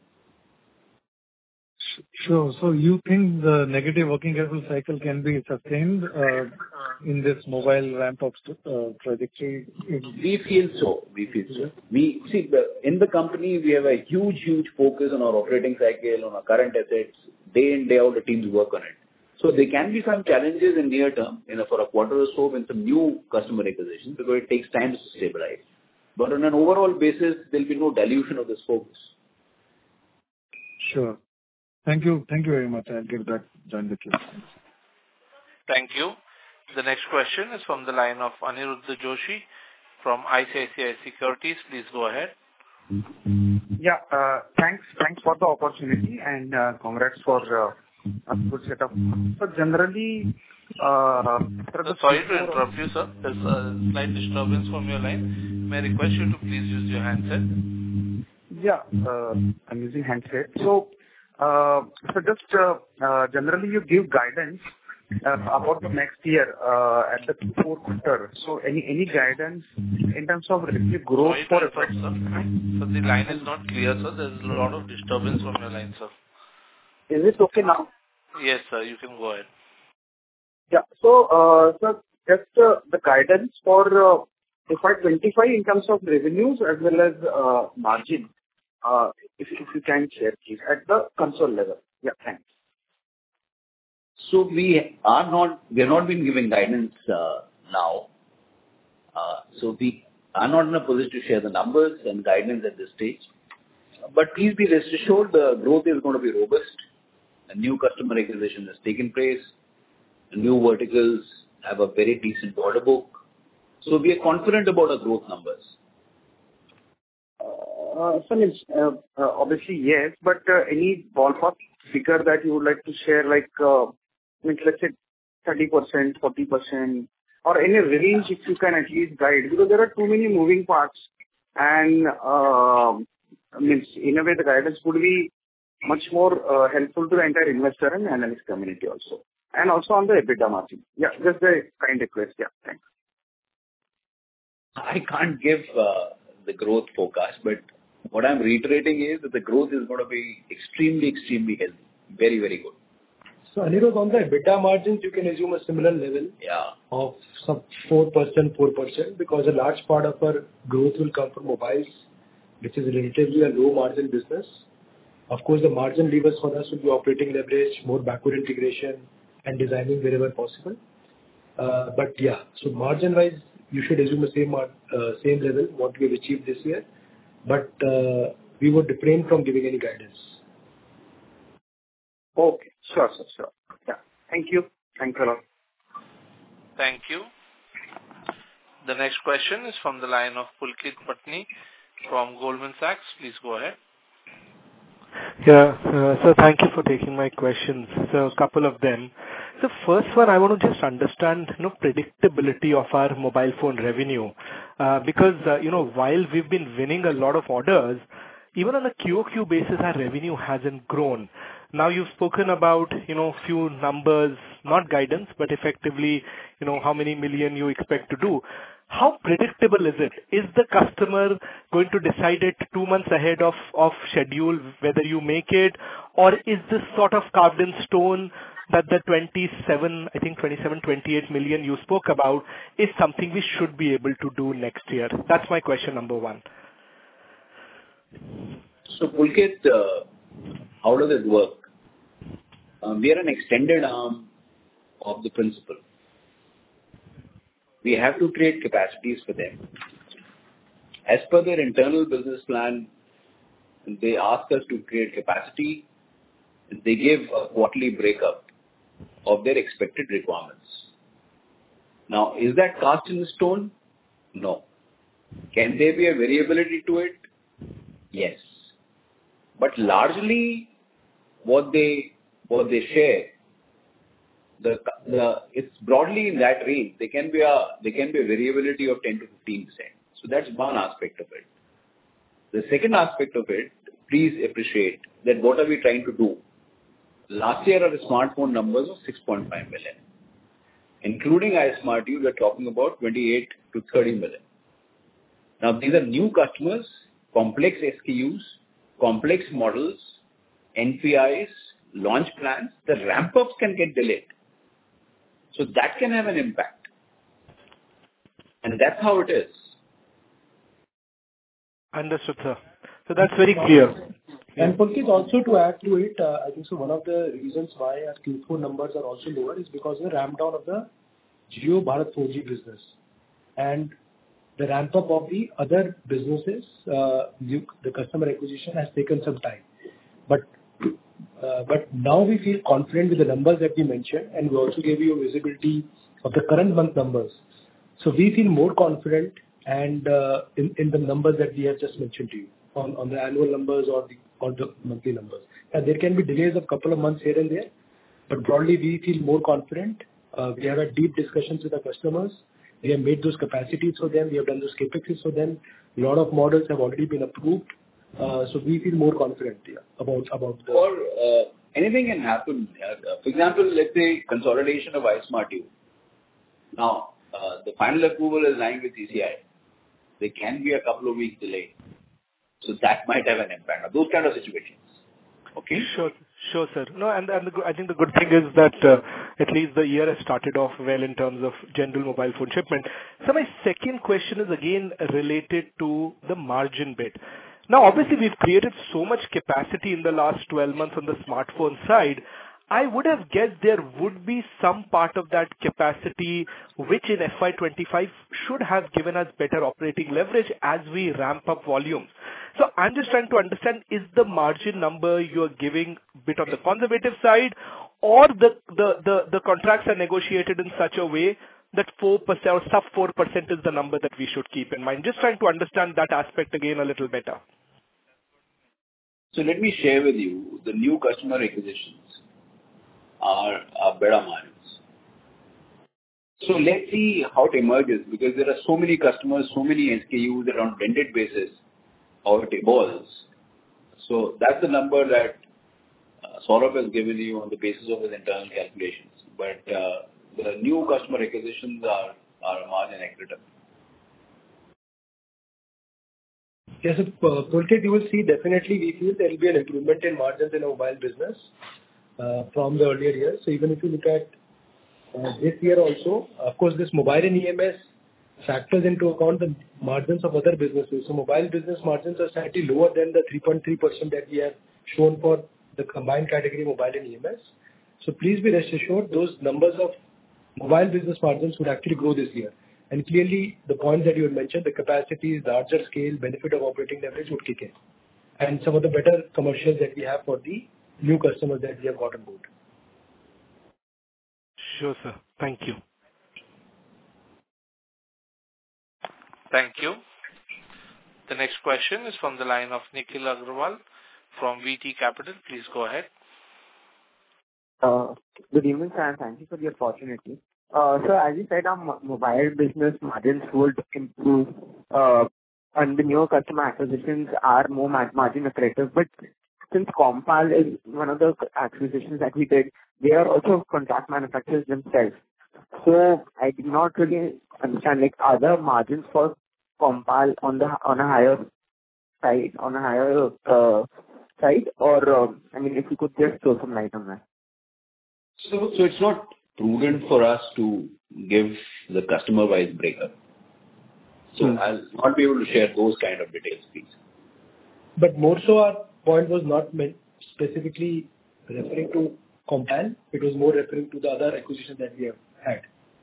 [SPEAKER 9] Sure. So you think the negative working capital cycle can be sustained uh, in this mobile ramp up uh, trajectory?
[SPEAKER 3] We feel so. We feel so. We see, the, in the company, we have a huge, huge focus on our operating cycle, on our current assets. Day in, day out, the teams work on it. So there can be some challenges in near term, you know, for a quarter or so in some new customer acquisitions because it takes time to stabilize. But on an overall basis, there will be no dilution of this focus.
[SPEAKER 9] Sure. Thank you. Thank you very much. I'll get back, join the queue.
[SPEAKER 1] Thank you. The next question is from the line of Aniruddha Joshi from I C I C I Securities. Please go ahead.
[SPEAKER 10] Yeah, uh, thanks. Thanks for the opportunity and uh, congrats for uh, a good setup. So generally, uh,
[SPEAKER 1] so sorry to interrupt you, sir. There's a slight disturbance from your line. May I request you to please use your handset?
[SPEAKER 10] Yeah, uh, I'm using handset. So, uh, so just uh, uh, generally you give guidance uh, about the next year uh, at the fourth quarter. So any any guidance in terms of revenue growth
[SPEAKER 1] sorry
[SPEAKER 10] for
[SPEAKER 1] to interrupt, sir. So the line is not clear, sir. There's a lot of disturbance from your line, sir.
[SPEAKER 10] Is it okay now?
[SPEAKER 1] Yes, sir. You can go ahead.
[SPEAKER 10] Yeah. So, uh, sir, just uh, the guidance for uh, F Y twenty-five in terms of revenues as well as uh, margin, uh, if if you can share, please, at the console level. Yeah, thanks.
[SPEAKER 3] So we are not, we have not been giving guidance uh, now. Uh, so we are not in a position to share the numbers and guidance at this stage. But please be rest assured the growth is going to be robust. A new customer acquisition has taken place. The new verticals have a very decent order book. So we are confident about our growth numbers.
[SPEAKER 10] Uh, so, means, uh, uh, obviously, yes, but uh, any ballpark figure that you would like to share, like, uh, means, let's say thirty percent, forty percent, or any range if you can at least guide, because there are too many moving parts, and uh, means, in a way, the guidance would be much more uh, helpful to the entire investor and analyst community also. And also on the EBITDA margin. Yeah, just a kind request. Yeah, thanks.
[SPEAKER 3] I can't give uh, the growth forecast, but what I'm reiterating is that the growth is going to be extremely, extremely healthy. Very, very good.
[SPEAKER 6] So Anirudh, on the EBITDA margins, you can assume a similar level
[SPEAKER 3] Yeah.
[SPEAKER 6] of some four percent, four percent, because a large part of our growth will come from mobiles, which is relatively a low margin business. Of course, the margin levers for us will be operating leverage, more backward integration, and designing wherever possible. Uh, But yeah, so margin-wise, you should assume the same mar- uh, same level, what we have achieved this year. But uh, we would refrain from giving any guidance.
[SPEAKER 10] Okay. Sure, sir. Sure. Yeah. Thank you. Thanks a lot.
[SPEAKER 1] Thank you. The next question is from the line of Pulkit Patni from Goldman Sachs. Please go ahead.
[SPEAKER 11] Yeah. uh, So thank you for taking my questions. So a couple of them. So first one, I want to just understand, you know, predictability of our mobile phone revenue. Uh, Because, uh, you know, while we've been winning a lot of orders, even on a Q O Q basis, our revenue hasn't grown. Now, you've spoken about, you know, few numbers, not guidance, but effectively, you know, how many million you expect to do. How predictable is it? Is the customer going to decide it two months ahead of, of schedule, whether you make it? Or is this sort of carved in stone that the twenty-seven, I think twenty-seven, twenty-eight million you spoke about is something we should be able to do next year? That's my question number one.
[SPEAKER 3] So Pulkit, uh, how does it work? Um, we are an extended arm of the principal. We have to create capacities for them. As per their internal business plan, they ask us to create capacity. They give a quarterly breakup of their expected requirements. Now, is that cast in stone? No. Can there be a variability to it? Yes. But largely, what they what they share, the the it's broadly in that range. There can be a there can be a variability of ten to fifteen percent. So that's one aspect of it. The second aspect of it, please appreciate that what are we trying to do? Last year, our smartphone numbers were six point five million. Including iSmartU, we're talking about twenty-eight to thirty million. Now, these are new customers, complex S K Us, complex models, N P Is, launch plans. The ramp-ups can get delayed. So that can have an impact. And that's how it is.
[SPEAKER 11] Understood, sir. So that's very clear.
[SPEAKER 6] And Pulkit, also to add to it, uh, I think so one of the reasons why our Q four numbers are also lower is because of the ramp down of the Jio Bharat four G business. And the ramp up of the other businesses, uh, the, the customer acquisition has taken some time. But uh, but now we feel confident with the numbers that we mentioned, and we also gave you a visibility of the current month numbers. So we feel more confident and uh, in, in the numbers that we have just mentioned to you on, on the annual numbers or the or the monthly numbers. And there can be delays of a couple of months here and there, but broadly we feel more confident. Uh, we have had deep discussions with our customers. We have made those capacities for them. We have done those capexes for them. A lot of models have already been approved. Uh, so we feel more confident yeah, about about the...
[SPEAKER 3] Or uh, anything can happen. Uh, for example, let's say consolidation of iSmartU. Now, uh, the final approval is lying with C C I. There can be a couple of weeks delay. So that might have an impact. Those kind of situations. Okay?
[SPEAKER 11] Sure, sure, sir. No, and, and the, go- I think the good thing is that uh, at least the year has started off well in terms of general mobile phone shipment. So my second question is again related to the margin bit. Now, obviously, we've created so much capacity in the last twelve months on the smartphone side. I would have guessed there would be some part of that capacity which in F Y twenty-five should have given us better operating leverage as we ramp up volumes. So I'm just trying to understand, is the margin number you're giving a bit on the conservative side, or the, the, the, the contracts are negotiated in such a way that four percent or sub four percent is the number that we should keep in mind? Just trying to understand that aspect again a little better.
[SPEAKER 3] So let me share with you the new customer acquisitions are, are better margins. So let's see how it emerges, because there are so many customers, so many S K Us that on blended basis, how it evolves. So that's the number that uh, Saurabh has given you on the basis of his internal calculations. But uh, the new customer acquisitions are, are margin accretive.
[SPEAKER 6] Yes, uh, Pulkit, you will see definitely we feel there will be an improvement in margins in our mobile business. uh, from the earlier years. So even if you look at uh, this year also, of course, this mobile and E M S factors into account the margins of other businesses. So mobile business margins are slightly lower than the three point three percent that we have shown for the combined category mobile and E M S. So please be rest assured, those numbers of mobile business margins would actually grow this year. And clearly, the points that you had mentioned, the capacities, larger scale, benefit of operating leverage would kick in. And some of the better commercials that we have for the new customers that we have got on board.
[SPEAKER 11] Sure, sir. Thank you.
[SPEAKER 1] Thank you. The next question is from the line of Nikhil Agrawal from V T Capital. Please go ahead.
[SPEAKER 12] Uh, Good evening, sir, and thank you for the opportunity. Uh, So as you said, our mo- mobile business margins would improve, uh, and the newer customer acquisitions are more ma- margin accretive. But since Compal is one of the c- acquisitions that we did, they are also contract manufacturers themselves. So I did not really understand, like, are the margins for Compal on the on a higher side, on a higher uh, side, or, um, I mean, if you could just throw some light on that.
[SPEAKER 3] So, so it's not prudent for us to give the customer-wise breakup. So
[SPEAKER 12] Hmm.
[SPEAKER 3] I'll not be able to share those kind of details, please.
[SPEAKER 6] But more so, our point was not meant specifically referring to Compal. It was more referring to the other acquisitions that we have had.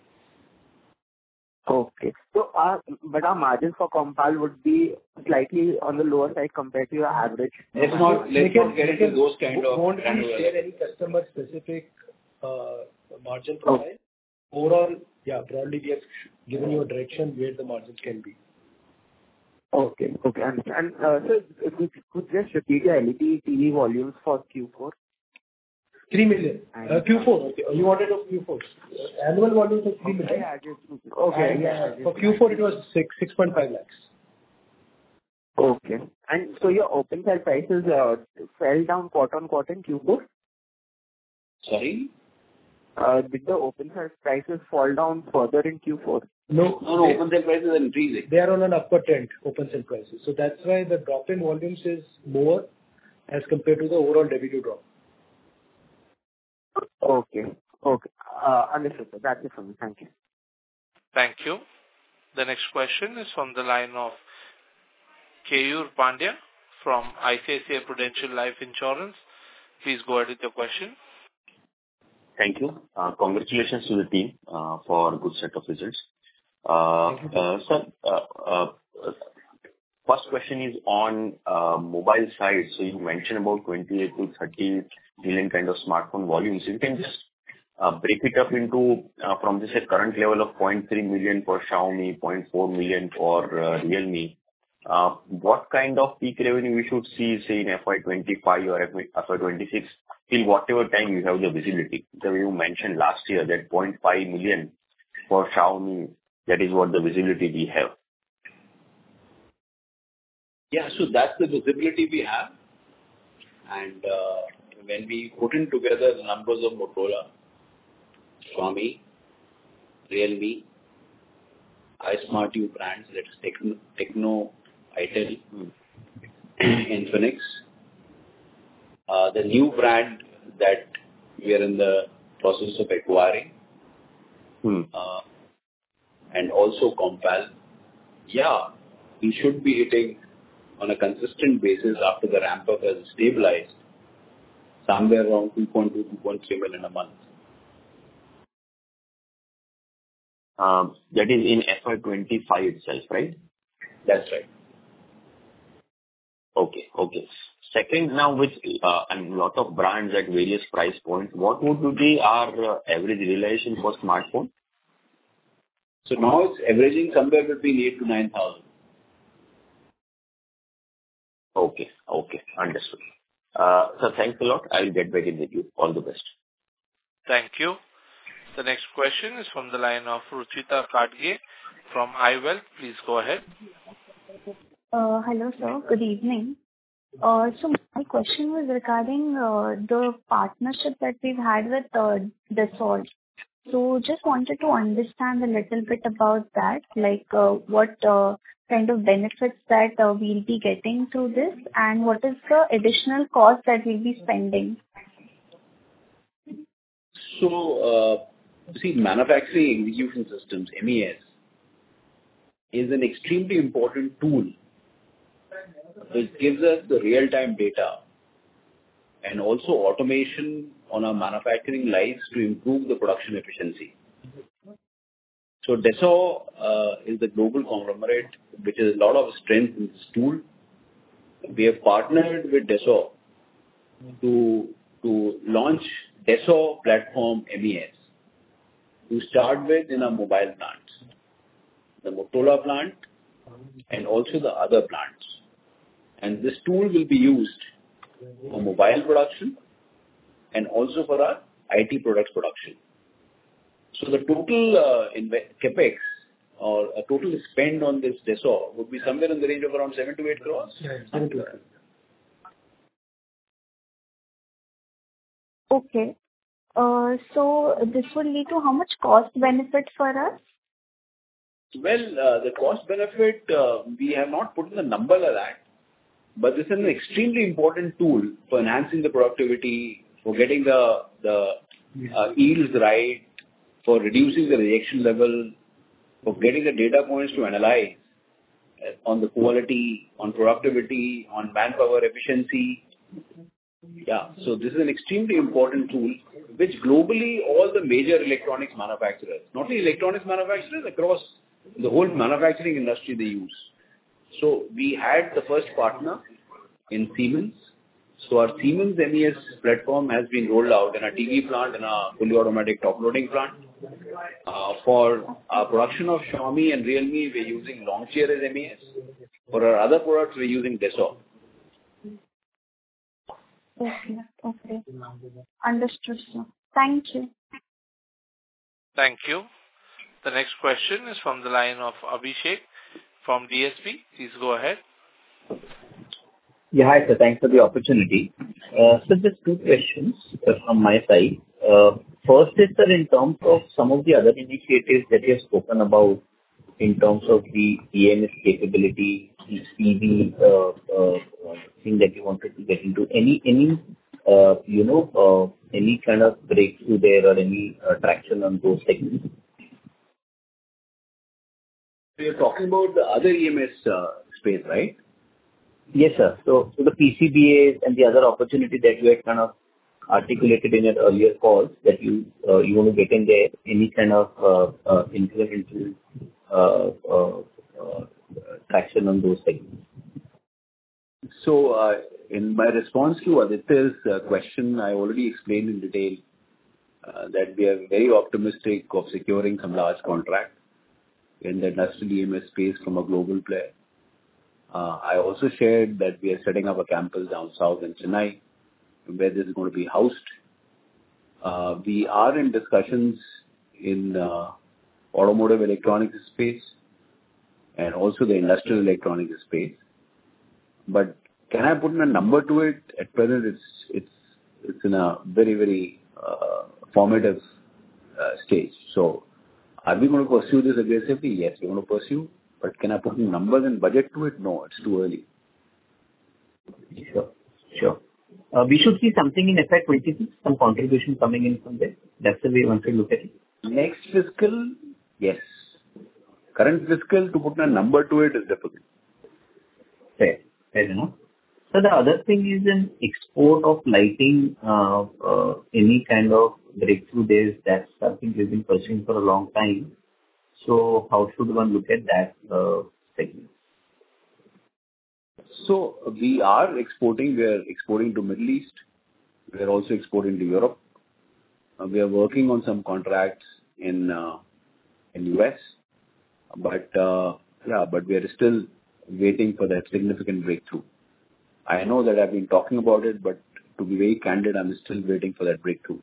[SPEAKER 12] Okay. So, our, but our margins for Compal would be slightly on the lower side compared to your average.
[SPEAKER 3] Let's not, let's
[SPEAKER 6] Nikhil,
[SPEAKER 3] not get into
[SPEAKER 6] Nikhil,
[SPEAKER 3] those kind of
[SPEAKER 6] won't we
[SPEAKER 3] granular.
[SPEAKER 6] share any customer-specific uh, margin profile? Overall, yeah, broadly, we have given you a direction where the margins can be.
[SPEAKER 12] Okay. Okay, understand. And, uh, so if you could just repeat your L E D T V volumes for Q four?
[SPEAKER 6] three million. Uh, Q four, okay. You wanted of Q four. Uh, Annual volumes of three
[SPEAKER 12] Okay,
[SPEAKER 6] million.
[SPEAKER 12] yeah, just, okay,
[SPEAKER 6] And,
[SPEAKER 12] yeah.
[SPEAKER 6] uh,
[SPEAKER 12] just-
[SPEAKER 6] for Q four, it was six, 6.5 lakhs.
[SPEAKER 12] Okay. And so your open cell prices uh, fell down quarter-on-quarter in Q four?
[SPEAKER 3] Sorry?
[SPEAKER 12] Uh, Did the open cell prices fall down further in Q four?
[SPEAKER 6] No,
[SPEAKER 3] No, no,
[SPEAKER 6] they-
[SPEAKER 3] open sale prices are increasing.
[SPEAKER 6] They are on an upward trend, open cell prices. So that's why the drop in volumes is more as compared to the overall revenue drop.
[SPEAKER 12] Okay. Okay. Uh, Understood, sir. That's it from me. Thank you.
[SPEAKER 1] Thank you. The next question is from the line of Keyur Pandya from I C I C I Prudential Life Insurance. Please go ahead with your question.
[SPEAKER 13] Thank you. Uh, Congratulations to the team uh, for a good set of results. Uh, uh, Sir, uh, uh, first question is on uh, mobile side. So you mentioned about twenty-eight to thirty million kind of smartphone volumes. You can just uh, break it up into uh, from this uh, current level of zero point three million for Xiaomi, zero point four million for uh, Realme. Uh, What kind of peak revenue we should see, say, in F Y twenty-five or F Y twenty-six, till whatever time you have the visibility? So you mentioned last year that zero point five million for Xiaomi, that is what the visibility we have.
[SPEAKER 3] Yeah, so that's the visibility we have. And uh, when we put in together the numbers of Motorola, Xiaomi, Realme, iSmartu brands, that is Techno, Techno Itel, Infinix, uh, the new brand that we are in the process of acquiring,
[SPEAKER 13] Hmm.
[SPEAKER 3] uh, and also Compal. Yeah, we should be hitting on a consistent basis after the ramp up has stabilized, somewhere around two point two, two point three million a month.
[SPEAKER 13] Um, That is in F Y twenty-five itself, right?
[SPEAKER 3] That's right.
[SPEAKER 13] Okay. Okay. Second, now with uh, a lot of brands at various price points, what would be our uh, average realization for smartphone?
[SPEAKER 3] So now it's averaging somewhere between eight to nine thousand.
[SPEAKER 13] Okay. Okay. Understood. Uh, So thanks a lot. I'll get back in with you. All the best.
[SPEAKER 1] Thank you. The next question is from the line of Ruchita Kadge from iWealth. Please go ahead.
[SPEAKER 14] Uh, Hello, sir. Good evening. Uh, So my question was regarding uh, the partnership that we've had with uh, Dassault. So just wanted to understand a little bit about that, like uh, what uh, kind of benefits that uh, we'll be getting through this, and what is the additional cost that we'll be spending?
[SPEAKER 3] So, uh, see, manufacturing execution systems, M E S, is an extremely important tool which gives us the real-time data and also automation on our manufacturing lines to improve the production efficiency. So Dassault uh, is the global conglomerate which has a lot of strength in this tool. We have partnered with Dassault to, to launch Dassault Platform M E S to start with in our mobile plants, the Motorola plant and also the other plants. And this tool will be used for mobile production and also for our I T products production. So the total uh, inve- capex or a total spend on this Dassault would be somewhere in the range of around seven to eight crores.
[SPEAKER 6] Yeah, seven to eight.
[SPEAKER 14] Okay. Uh, so this will lead to how much cost benefit for us?
[SPEAKER 3] Well, uh, the cost benefit, uh, we have not put in the number like that, but this is an extremely important tool for enhancing the productivity, for getting the, the uh, yields right, for reducing the rejection level, for getting the data points to analyze uh, on the quality, on productivity, on manpower efficiency. Yeah, so this is an extremely important tool which globally all the major electronics manufacturers, not only electronics manufacturers, across the whole manufacturing industry they use. So we had the first partner in Siemens. So our Siemens M E S platform has been rolled out in a T V plant and a fully automatic top loading plant. Uh, for our production of Xiaomi and Realme, we're using Longcheer as M E S. For our other products, we're using Dassault.
[SPEAKER 14] Okay. Okay. Understood, sir. Thank you.
[SPEAKER 1] Thank you. The next question is from the line of Abhishek from D S P. Please go ahead.
[SPEAKER 15] Yeah, hi, sir. Thanks for the opportunity. Uh, So just two questions uh, from my side. Uh, First is, sir, in terms of some of the other initiatives that you have spoken about in terms of the E M S capability, the E V uh, uh, thing that you wanted to get into, any, any uh, you know, uh, any kind of breakthrough there or any uh, traction on those segments?
[SPEAKER 3] So you're talking about the other E M S uh, space, right?
[SPEAKER 15] Yes, sir. So, so the P C B As and the other opportunity that you had kind of articulated in your earlier calls that you uh, you want to get in there, any kind of uh, uh, incremental uh, uh, uh, traction on those segments?
[SPEAKER 3] So, uh, in my response to Aditya's uh, question, I already explained in detail uh, that we are very optimistic of securing some large contract in the industrial E M S space from a global player. Uh, I also shared that we are setting up a campus down south in Chennai, where this is going to be housed. Uh, we are in discussions in uh, automotive electronics space and also the industrial electronics space. But can I put in a number to it? At present, it's it's it's in a very very uh, formative uh, stage. So, are we going to pursue this aggressively? Yes, we're going to pursue. But can I put in numbers and budget to it? No, it's too early.
[SPEAKER 15] Sure, sure. Uh, we should see something in F Y twenty-six, some contribution coming in from there. That's the way one should look at it.
[SPEAKER 3] Next fiscal, yes. Current fiscal, to put a number to it is difficult.
[SPEAKER 15] Fair, fair enough. So the other thing is an export of lighting, uh, uh, any kind of breakthrough there. That's something we've been pursuing for a long time. So how should one look at that uh, segment?
[SPEAKER 3] So we are exporting. We are exporting to Middle East. We are also exporting to Europe. Uh, we are working on some contracts in uh, in U S. But uh, yeah, but we are still waiting for that significant breakthrough. I know that I've been talking about it, but to be very candid, I'm still waiting for that breakthrough.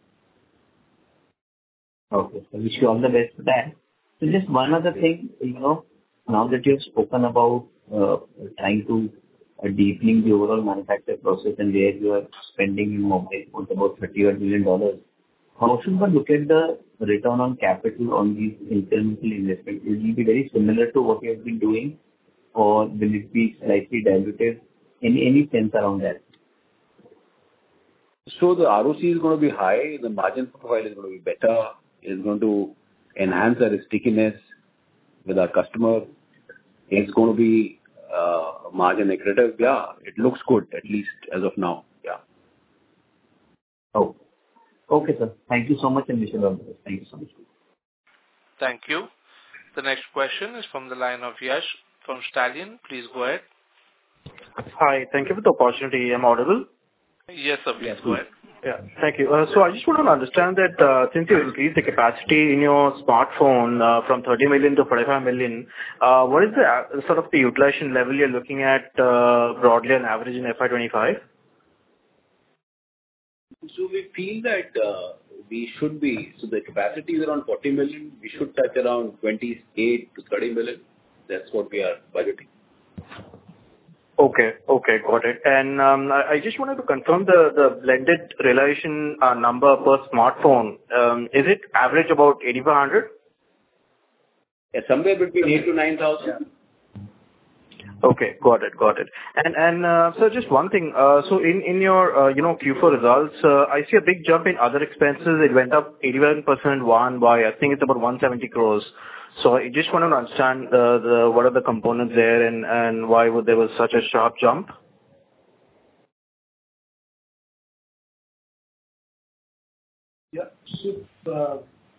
[SPEAKER 15] Okay, so wish you all the best for that. So just one other thing, you know, now that you've spoken about uh, trying to uh, deepening the overall manufacture process and where you are spending in mobile phones about thirty million dollars, how should one look at the return on capital on these incremental investments? Will it be very similar to what you have been doing, or will it be slightly diluted? Any any sense around that?
[SPEAKER 3] So the R O C is going to be high, the margin profile is going to be better, it's going to enhance our stickiness with our customer, it's going to be uh, margin accretive. Yeah, it looks good, at least as of now. Yeah.
[SPEAKER 15] Oh, okay, sir. Thank you so much, and wish you all the best. Thank you so much.
[SPEAKER 1] Thank you. The next question is from the line of Yash from Stallion. Please go ahead.
[SPEAKER 16] Hi. Thank you for the opportunity. Am I audible?
[SPEAKER 1] Yes, sir. Please go ahead.
[SPEAKER 16] Yeah. Thank you. Uh, So I just want to understand that uh, since you increased the capacity in your smartphone uh, from thirty million to forty-five million, uh, what is the uh, sort of the utilization level you're looking at uh, broadly on average in F Y twenty-five?
[SPEAKER 3] So we feel that uh, we should be, so the capacity is around forty million, we should touch around twenty-eight to thirty million. That's what we are budgeting.
[SPEAKER 16] Okay. Okay, got it. And um, I I just wanted to confirm the the blended realization uh, number per smartphone. Um, Is it average about eighty-five hundred?
[SPEAKER 3] Yeah, somewhere between eight to nine thousand.
[SPEAKER 16] Okay, got it. Got it. And and uh, so just one thing. Uh, So in in your uh, you know Q four results, uh, I see a big jump in other expenses. It went up eighty-one percent one by, I think it's about one hundred seventy crores. So I just wanted to understand uh, the what are the components there and and why would there was such a sharp jump?
[SPEAKER 6] Yeah. So, uh,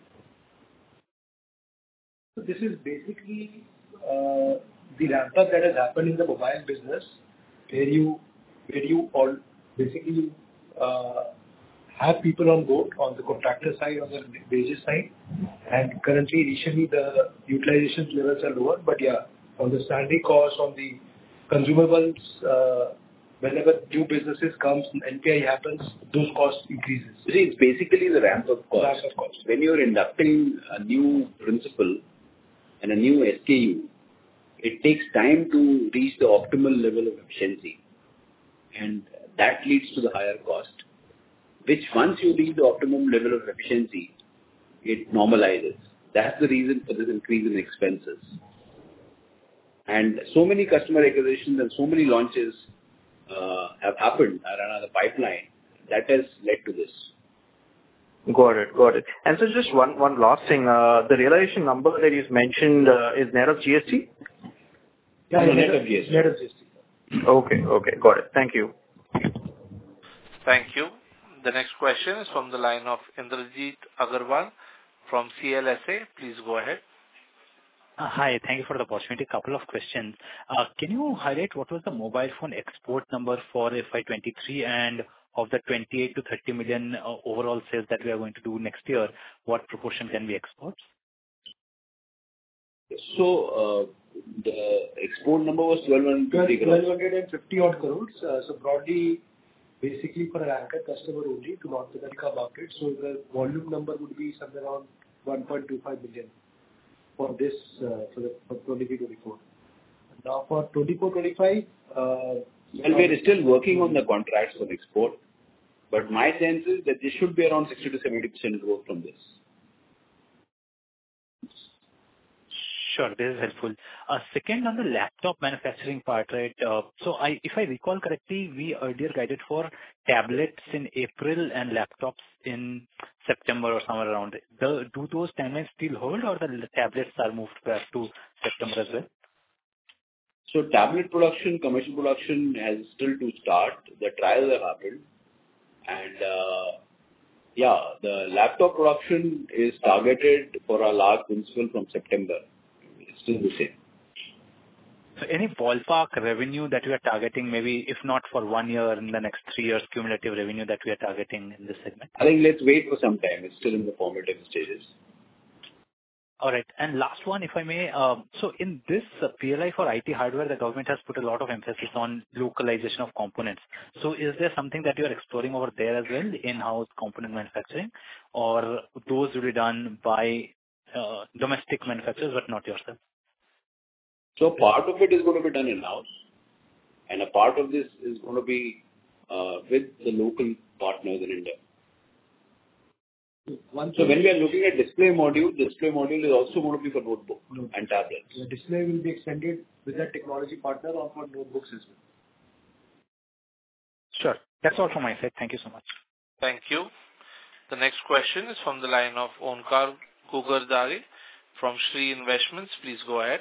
[SPEAKER 6] so this is basically uh, the ramp-up that has happened in the mobile business, where you where you all basically uh, have people on board on the contractor side, on the wages side, and currently, initially, the utilization levels are lower. But yeah, on the salary cost, on the consumables, uh, whenever new businesses comes, N P I happens, those costs increases.
[SPEAKER 3] See, it's basically the ramp-up cost.
[SPEAKER 6] Ramp-up cost.
[SPEAKER 3] When you're inducting a new principal and a new S K U, it takes time to reach the optimal level of efficiency, and that leads to the higher cost, which once you reach the optimum level of efficiency, it normalizes. That's the reason for this increase in expenses. And so many customer acquisitions and so many launches uh, have happened around the pipeline, that has led to this.
[SPEAKER 16] Got it. Got it. And so just one one last thing. Uh, The realization number that you mentioned uh, is net of G S T?
[SPEAKER 6] Yeah,
[SPEAKER 3] No,
[SPEAKER 6] net
[SPEAKER 3] net
[SPEAKER 6] of
[SPEAKER 3] of G S T.
[SPEAKER 6] net of G S T.
[SPEAKER 16] Okay. Okay. Got it. Thank you.
[SPEAKER 1] Thank you. The next question is from the line of Indrajit Agarwal from C L S A. Please go ahead.
[SPEAKER 17] Uh, Hi. Thank you for the opportunity. Couple of questions. Uh, Can you highlight what was the mobile phone export number for F Y twenty-three, and of the twenty-eight to thirty million uh, overall sales that we are going to do next year, what proportion can be exports?
[SPEAKER 3] So, uh, the export number was twelve fifty crores.
[SPEAKER 6] twelve fifty odd crores. Uh, So broadly, basically for an anchor customer only to North America market. So the volume number would be somewhere around one point two five billion for this, uh, for the for twenty-three twenty-four. Now for twenty-four twenty-five, uh,
[SPEAKER 3] Well, we are still working on the contracts for export, but my sense is that this should be around sixty to seventy percent growth from this.
[SPEAKER 17] Sure, this is helpful. Uh, Second, on the laptop manufacturing part, right? uh, So I, if I recall correctly, we earlier guided for tablets in April and laptops in September or somewhere around. The- Do those timelines still hold, or the tablets are moved back to September as well?
[SPEAKER 3] So tablet production, commercial production has still to start. The trials have happened. And, uh, yeah, the laptop production is targeted for a large principal from September. It's still the same.
[SPEAKER 17] So any ballpark revenue that we are targeting, maybe if not for one year, in the next three years, cumulative revenue that we are targeting in this segment?
[SPEAKER 3] I think let's wait for some time. It's still in the formative stages.
[SPEAKER 17] All right. And last one, if I may. um, So in this uh, P L I for I T hardware, the government has put a lot of emphasis on localization of components. So is there something that you are exploring over there as well, in-house component manufacturing, or those will be done by uh, domestic manufacturers, but not yourself?
[SPEAKER 3] So part of it is going to be done in-house, and a part of this is going to be uh, with the local partners in India.
[SPEAKER 6] One
[SPEAKER 3] So when we are looking at display module, display module is also going to be for notebook no. and tablets.
[SPEAKER 6] The display will be extended with that technology partner or for notebooks as well.
[SPEAKER 17] Sure. That's all from my side. Thank you so much.
[SPEAKER 1] Thank you. The next question is from the line of Onkar Gugardare from Shree Investments. Please go ahead.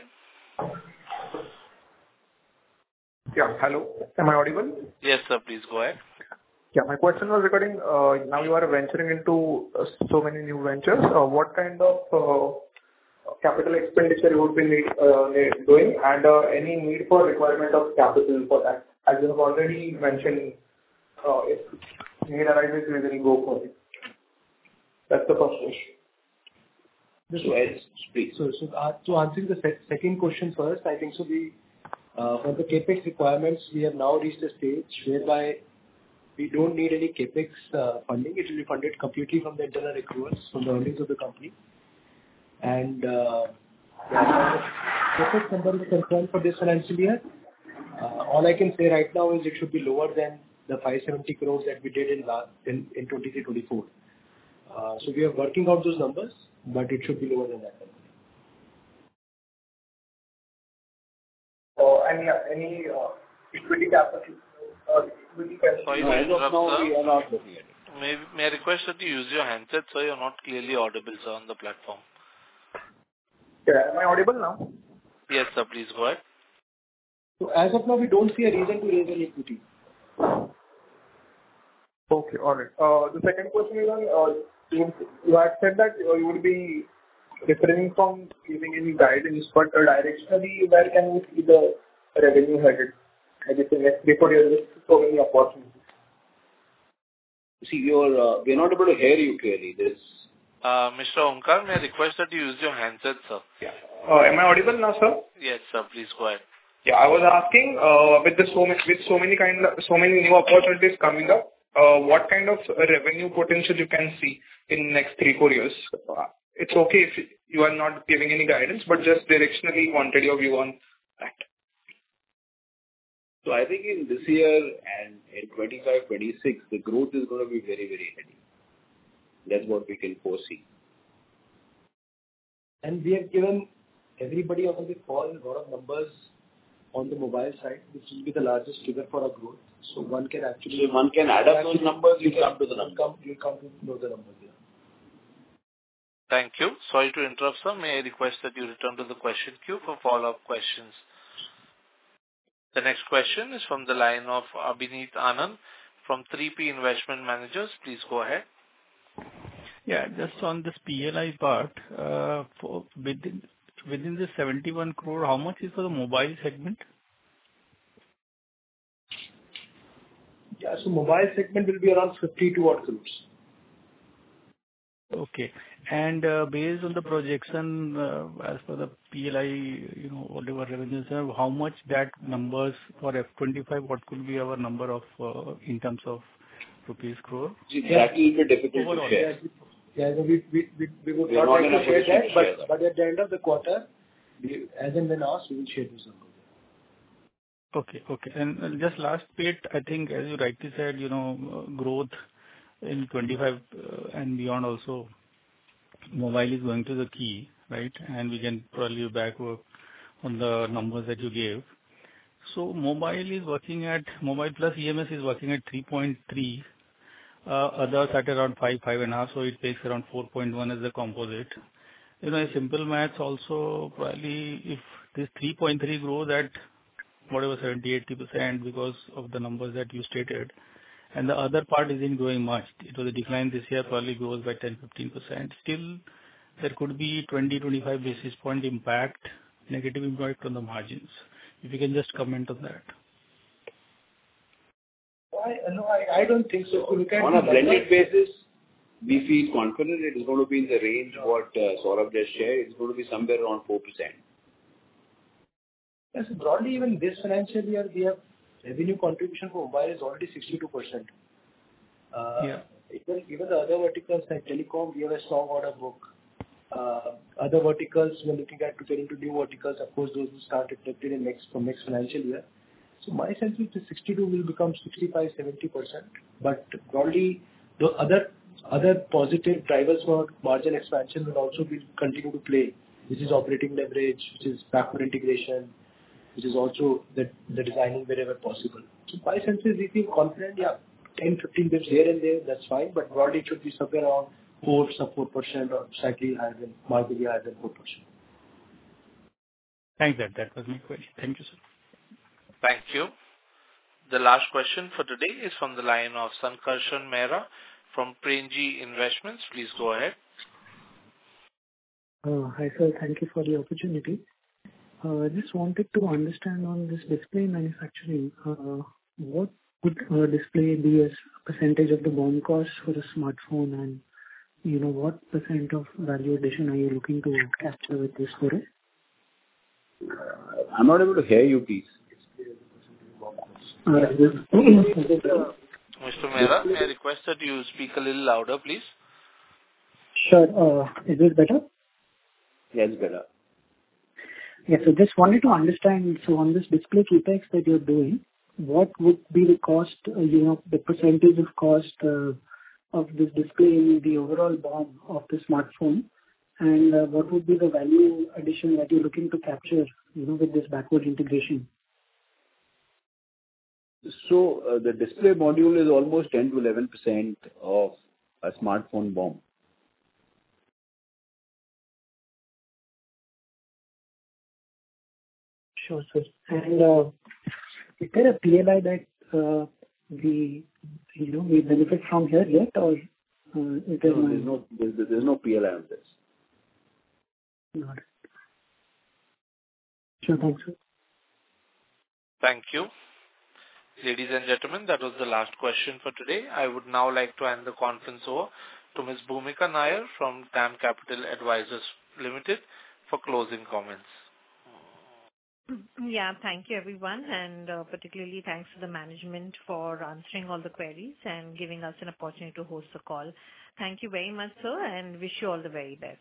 [SPEAKER 18] Yeah. Hello. Am I audible?
[SPEAKER 1] Yes, sir. Please go ahead.
[SPEAKER 18] Yeah. My question was regarding uh, now you are venturing into uh, so many new ventures. Uh, what kind of uh, capital expenditure you would be need, uh, need doing, and uh, any need for requirement of capital for that? As you have already mentioned, uh, if need arises, we will go for it. That's the first question.
[SPEAKER 6] So, please. So, so, uh, to answering the se- second question first, I think so. We uh, for the capex requirements, we have now reached a stage whereby we don't need any capex uh, funding. It will be funded completely from the internal accruals, from the earnings of the company. And uh, yeah, capex number is concerned for this financial year. Uh, all I can say right now is it should be lower than the five hundred seventy crores that we did in last in, in twenty-three twenty-four. Uh, so we are working out those numbers, but it should be lower than that.
[SPEAKER 18] So, any any uh, equity capital? Uh, equity capital.
[SPEAKER 1] Sorry,
[SPEAKER 3] No, as of now, we are not looking at it.
[SPEAKER 1] May, may I request that you use your handset, so you're not clearly audible, sir, on the platform.
[SPEAKER 18] Yeah. Am I audible now?
[SPEAKER 1] Yes, sir. Please go ahead.
[SPEAKER 6] So as of now, we don't see a reason to raise any equity.
[SPEAKER 18] Okay. All right. Uh, the second question is on, uh, you, you had said that uh, you would be refraining from giving any guidance, but uh, directionally, where can we see the revenue headed? I just think before there is so many opportunities.
[SPEAKER 3] See, you're, uh, we're not able to hear you clearly. There's...
[SPEAKER 1] Uh, Mister Onkar, may I request that you use your handset, sir?
[SPEAKER 18] Yeah. Uh, am I audible now, sir?
[SPEAKER 1] Yes, sir. Please go ahead.
[SPEAKER 18] Yeah, I was asking, uh, with the so many, with so many kind of, so many new opportunities coming up, uh, what kind of revenue potential you can see in next three, four years? Uh, it's okay if you are not giving any guidance, but just directionally wanted your view on that.
[SPEAKER 3] So I think in this year and in twenty-five twenty-six, the growth is going to be very, very heavy. That's what we can foresee.
[SPEAKER 6] And we have given everybody on the call a lot of numbers on the mobile side, which will be the largest trigger for our growth. So one can actually...
[SPEAKER 3] So if one can add up those numbers, you come to the numbers.
[SPEAKER 6] Come, you come to know the numbers, yeah.
[SPEAKER 1] Thank you. Sorry to interrupt, sir. May I request that you return to the question queue for follow-up questions. The next question is from the line of Abhineet Anand from three P Investment Managers. Please go ahead.
[SPEAKER 19] Yeah, just on this P L I part, uh, for within within the seventy-one crore, how much is for the mobile segment?
[SPEAKER 6] Yeah, so mobile segment will be around fifty-two odd crores.
[SPEAKER 19] Okay. And uh, based on the projection, uh, as per the P L I, you know, whatever revenues have, how much that numbers for F twenty-five, what could be our number of, uh, in terms of rupees crore?
[SPEAKER 3] That will be difficult
[SPEAKER 19] Overall.
[SPEAKER 3] to share.
[SPEAKER 6] Yeah, so we, we, we, we would
[SPEAKER 3] We are
[SPEAKER 6] not
[SPEAKER 3] not
[SPEAKER 6] like
[SPEAKER 3] in a
[SPEAKER 6] to share
[SPEAKER 3] position
[SPEAKER 6] that,
[SPEAKER 3] to
[SPEAKER 6] but,
[SPEAKER 3] share that.
[SPEAKER 6] but at the end of the quarter, we, as and when asked, we will share those numbers.
[SPEAKER 19] Okay, okay. And uh, just last bit, I think, as you rightly said, you know, uh, growth in twenty-five uh, and beyond also, mobile is going to the key, right? And we can probably back work on the numbers that you gave. So mobile is working at, mobile plus E M S is working at three point three, uh, others at around five, five and a half, so it takes around four point one as the composite. You know, a simple maths also, probably if this three point three grows at whatever seventy, eighty percent because of the numbers that you stated, and the other part isn't growing much. It was a decline this year, probably grows by ten, fifteen percent. Still, there could be twenty, twenty-five basis point impact, negative impact on the margins. If you can just comment on that.
[SPEAKER 6] I, no, I, I don't think so. If you look at
[SPEAKER 3] On a blended basis, we feel confident it is going to be in the range what uh, Saurabh just shared. It's going to be somewhere around four percent.
[SPEAKER 6] Yes, broadly, even this financial year, we have revenue contribution for mobile is already sixty-two percent. Uh,
[SPEAKER 19] yeah.
[SPEAKER 6] Even, even the other verticals like telecom, we have a strong order book. Uh, other verticals, we're looking at to get into new verticals. Of course, those will start reflected in next from next financial year. So my sense is the sixty-two will become sixty-five, seventy percent. But broadly, the other other positive drivers for margin expansion will also be continue to play, which is operating leverage, which is backward integration, which is also the, the designing wherever possible. So my sense is we feel confident, yeah, ten, fifteen bits here and there, that's fine, but broadly it should be somewhere around four, sub four percent or slightly higher than, marginally higher than four percent.
[SPEAKER 19] Thanks, that. That was my question. Thank you, sir.
[SPEAKER 1] Thank you. The last question for today is from the line of Sankarshan Mehra from Premji Investments. Please go ahead.
[SPEAKER 20] Uh, Hi, sir. Thank you for the opportunity. Uh, Just wanted to understand on this display manufacturing, uh, what would uh, display be as a percentage of the BOM cost for a smartphone, and, you know, what percent of value addition are you looking to capture with this foray?
[SPEAKER 3] Uh, I'm not able to hear you, please.
[SPEAKER 20] Uh, is it-
[SPEAKER 1] Mister Mehra, may I request that you speak a little louder, please?
[SPEAKER 20] Sure. uh, Is this better?
[SPEAKER 3] Yes, better.
[SPEAKER 20] Yes. So just wanted to understand, so on this display CapEx that you're doing, what would be the cost, uh, you know, the percentage of cost uh, of this display in the overall BOM of the smartphone? And uh, what would be the value addition that you're looking to capture, you know, with this backward integration?
[SPEAKER 3] So uh, the display module is almost ten to eleven percent of a smartphone BOM.
[SPEAKER 20] Sure, sir. And uh, is there a P L I that uh, we, you know, we benefit from here yet, or uh, is there
[SPEAKER 3] No, there's no there's, there's no P L I on this.
[SPEAKER 20] Got it. Sure, thanks, sir.
[SPEAKER 1] Thank you. Ladies and gentlemen, that was the last question for today. I would now like to hand the conference over to Miz Bhumika Nair from DAM Capital Advisors Limited for closing comments.
[SPEAKER 2] Yeah, thank you everyone, and uh, particularly thanks to the management for answering all the queries and giving us an opportunity to host the call. Thank you very much, sir, and wish you all the very best.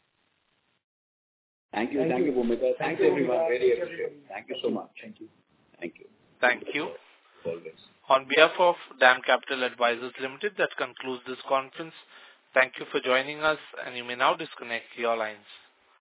[SPEAKER 3] Thank you,
[SPEAKER 6] Thank
[SPEAKER 3] thank you,
[SPEAKER 6] you.
[SPEAKER 3] Bhumika. Thanks
[SPEAKER 6] Thank you,
[SPEAKER 3] everyone.
[SPEAKER 6] Bhumika.
[SPEAKER 3] Very
[SPEAKER 6] Thank you,
[SPEAKER 3] appreciate it.
[SPEAKER 6] everyone.
[SPEAKER 3] Thank you so much. Thank you. Thank you.
[SPEAKER 1] Thank you.
[SPEAKER 3] Always.
[SPEAKER 1] On behalf of DAM Capital Advisors Limited, that concludes this conference. Thank you for joining us, and you may now disconnect your lines.